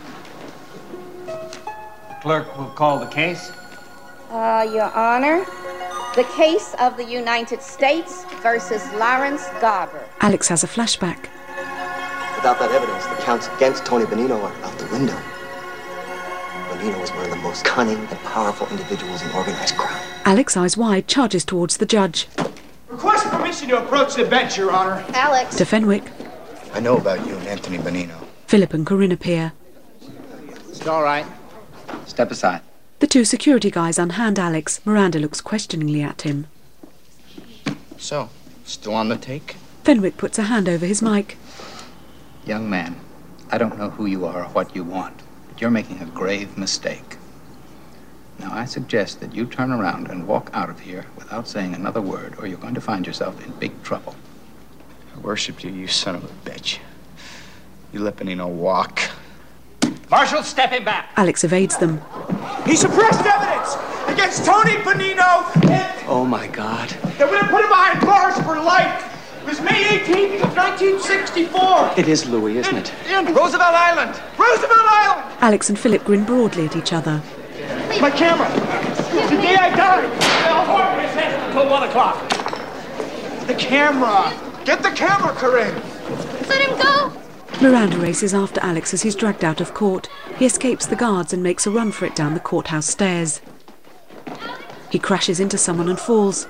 Clerk will call the case. Uh, Your Honor, the case of the United States versus Lawrence Garber. Alex has a flashback. Without that evidence, the counts against Tony Bonino are out the window. Bonino was one of the most cunning and powerful individuals in organized crime. Alex, eyes wide, charges towards the judge. Request permission to approach the bench, Your Honor. Alex. To Fenwick. I know about you and Anthony Bonino. Philip and Corinne appear. It's all right. Step aside. The two security guys unhand Alex. Miranda looks questioningly at him. So, still on the take? Fenwick puts a hand over his mic. Young man, I don't know who you are or what you want, but you're making a grave mistake. Now, I suggest that you turn around and walk out of here without saying another word, or you're going to find yourself in big trouble. I worshipped you, you son of a bitch. You let Bonino walk. Marshal, step him back. Alex evades them. He suppressed evidence against Tony Bonino and... Oh, my God. They're going to put him behind bars for life. It was May eighteenth of nineteen sixty-four. It is Louis, isn't it? In Roosevelt Island. Roosevelt Island. Alex and Philip grin broadly at each other. My camera. The day I died. I'll hold his head until one o'clock. The camera. Get the camera, Corinne. Let him go. Miranda races after Alex as he's dragged out of court. He escapes the guards and makes a run for it down the courthouse stairs. He crashes into someone and falls.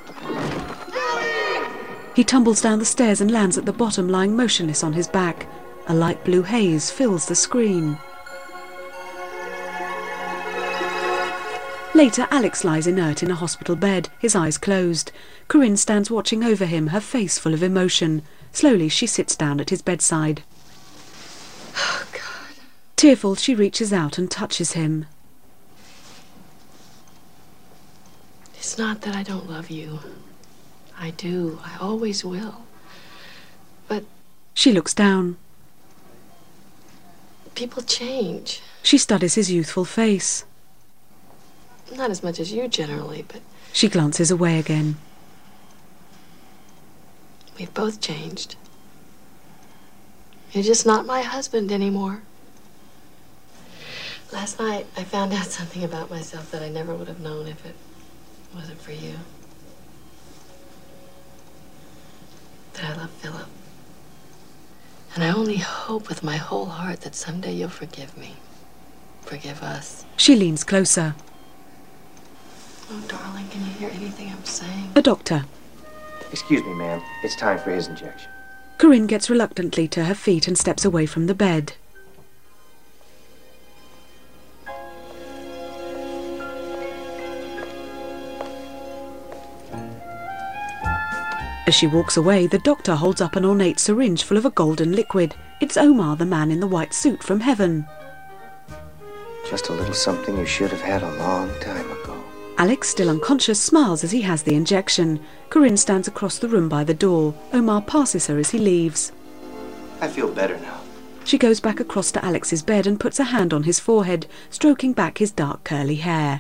He tumbles down the stairs and lands at the bottom, lying motionless on his back. A light blue haze fills the screen. Later, Alex lies inert in a hospital bed, his eyes closed. Corinne stands watching over him, her face full of emotion. Slowly, she sits down at his bedside. Oh, God. Tearful, she reaches out and touches him. It's not that I don't love you. I do. I always will. But she looks down. People change. She studies his youthful face. Not as much as you generally, but... She glances away again. We've both changed. You're just not my husband anymore. Last night, I found out something about myself that I never would have known if it wasn't for you. That I love Philip. And I only hope with my whole heart that someday you'll forgive me. Forgive us. She leans closer. Oh, darling, can you hear anything I'm saying? A doctor. Excuse me, ma'am. It's time for his injection. Corinne gets reluctantly to her feet and steps away from the bed. As she walks away, the doctor holds up an ornate syringe full of a golden liquid. It's Omar, the man in the white suit from heaven. Just a little something you should have had a long time ago. Alex, still unconscious, smiles as he has the injection. Corinne stands across the room by the door. Omar passes her as he leaves. I feel better now. She goes back across to Alex's bed and puts a hand on his forehead, stroking back his dark curly hair.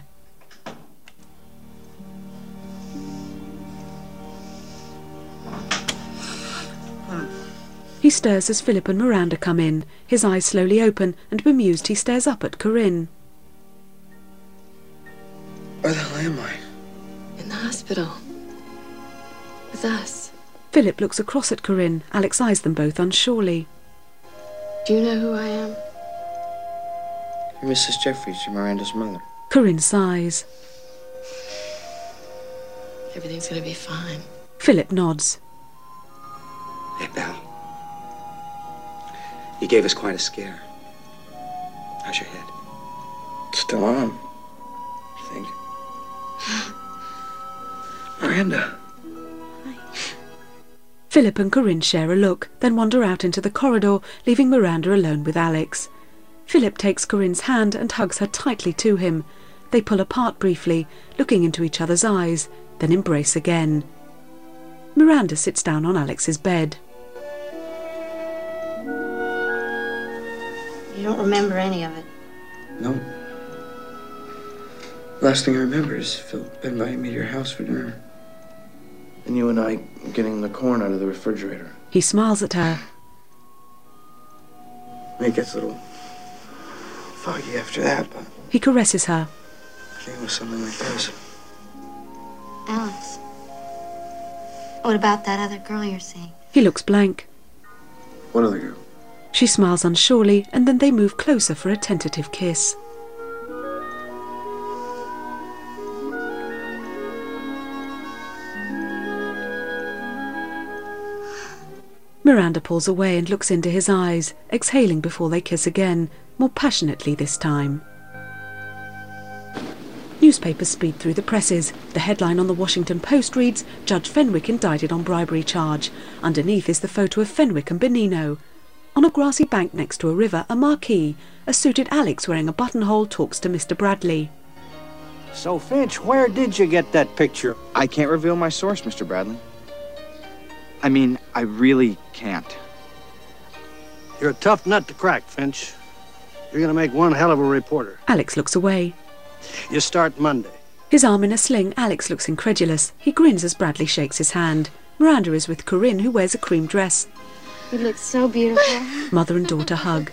He stirs as Philip and Miranda come in. His eyes slowly open, and bemused he stares up at Corinne. Where the hell am I? In the hospital. With us. Philip looks across at Corinne. Alex eyes them both unsurely. Do you know who I am? You're Missus Jeffries, you're Miranda's mother. Corinne sighs. Everything's gonna be fine. Philip nods. Hey, pal. You gave us quite a scare. How's your head? Still on, I think. Miranda. Philip and Corinne share a look, then wander out into the corridor, leaving Miranda alone with Alex. Philip takes Corinne's hand and hugs her tightly to him. They pull apart briefly, looking into each other's eyes, then embrace again. Miranda sits down on Alex's bed. You don't remember any of it? No. Last thing I remember is Philip inviting me to your house for dinner. And you and I getting the corn out of the refrigerator. He smiles at her. It gets a little foggy after that, but He caresses her. I think it was something like this. Alex, what about that other girl you're seeing? He looks blank. What other girl? She smiles unsurely, and then they move closer for a tentative kiss. Miranda pulls away and looks into his eyes, exhaling before they kiss again, more passionately this time. Newspapers speed through the presses. The headline on the Washington Post reads, "Judge Fenwick indicted on bribery charge." Underneath is the photo of Fenwick and Benino. On a grassy bank next to a river, a marquee. A suited Alex wearing a buttonhole talks to Mister Bradley. So, Finch, where did you get that picture? I can't reveal my source, Mister Bradley. I mean, I really can't. You're a tough nut to crack, Finch. You're gonna make one hell of a reporter. Alex looks away. You start Monday. His arm in a sling, Alex looks incredulous. He grins as Bradley shakes his hand. Miranda is with Corinne, who wears a cream dress. You look so beautiful. Mother and daughter hug.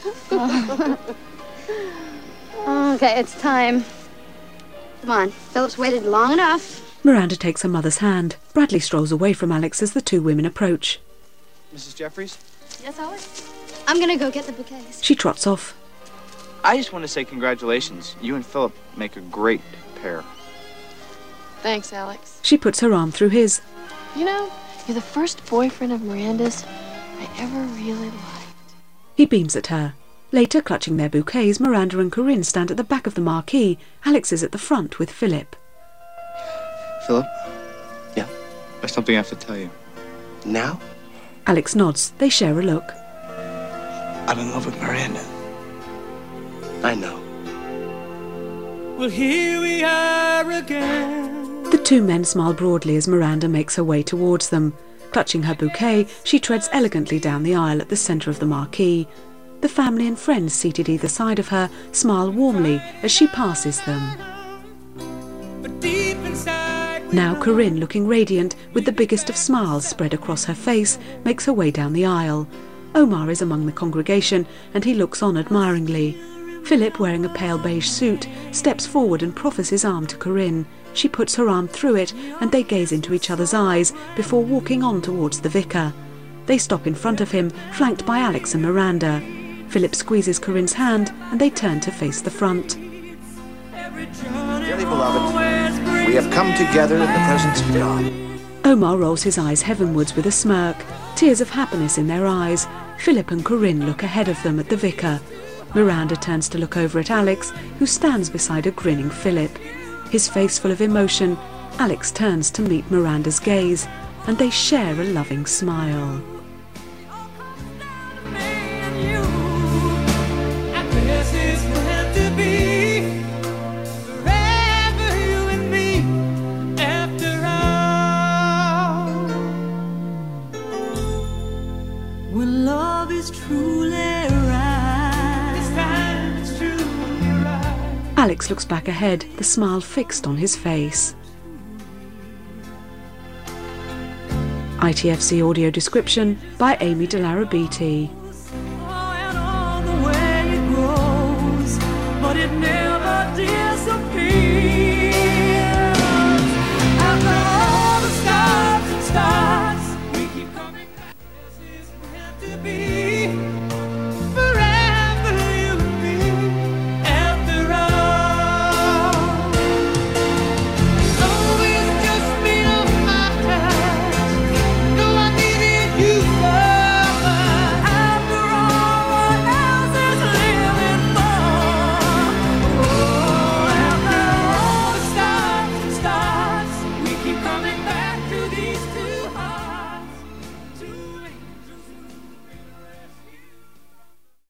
Okay, it's time. Come on, Philip's waited long enough. Miranda takes her mother's hand. Bradley strolls away from Alex as the two women approach. Missus Jeffries? Yes, Alex? I'm gonna go get the bouquets. She trots off. I just want to say congratulations. You and Philip make a great pair. Thanks, Alex. She puts her arm through his. You know, you're the first boyfriend of Miranda's I ever really liked. He beams at her. Later, clutching their bouquets, Miranda and Corinne stand at the back of the marquee. Alex is at the front with Philip. Philip? Yeah? There's something I have to tell you. Now? Alex nods. They share a look. I'm in love with Miranda. I know. Well, here we are again. The two men smile broadly as Miranda makes her way towards them. Clutching her bouquet, she treads elegantly down the aisle at the centre of the marquee. The family and friends seated either side of her smile warmly as she passes them. Now Corinne, looking radiant, with the biggest of smiles spread across her face, makes her way down the aisle. Omar is among the congregation, and he looks on admiringly. Philip, wearing a pale beige suit, steps forward and proffers his arm to Corinne. She puts her arm through it, and they gaze into each other's eyes before walking on towards the vicar. They stop in front of him, flanked by Alex and Miranda. Philip squeezes Corinne's hand, and they turn to face the front. Dearly beloved, we have come together in the presence of God. Omar rolls his eyes heavenwards with a smirk, tears of happiness in their eyes. Philip and Corinne look ahead of them at the vicar. Miranda turns to look over at Alex, who stands beside a grinning Philip. His face full of emotion, Alex turns to meet Miranda's gaze. and they share a loving smile. When love is truly right, this time it's truly right. Alex looks back ahead, the smile fixed on his face. I T F C audio description by Amy De Larrabiti.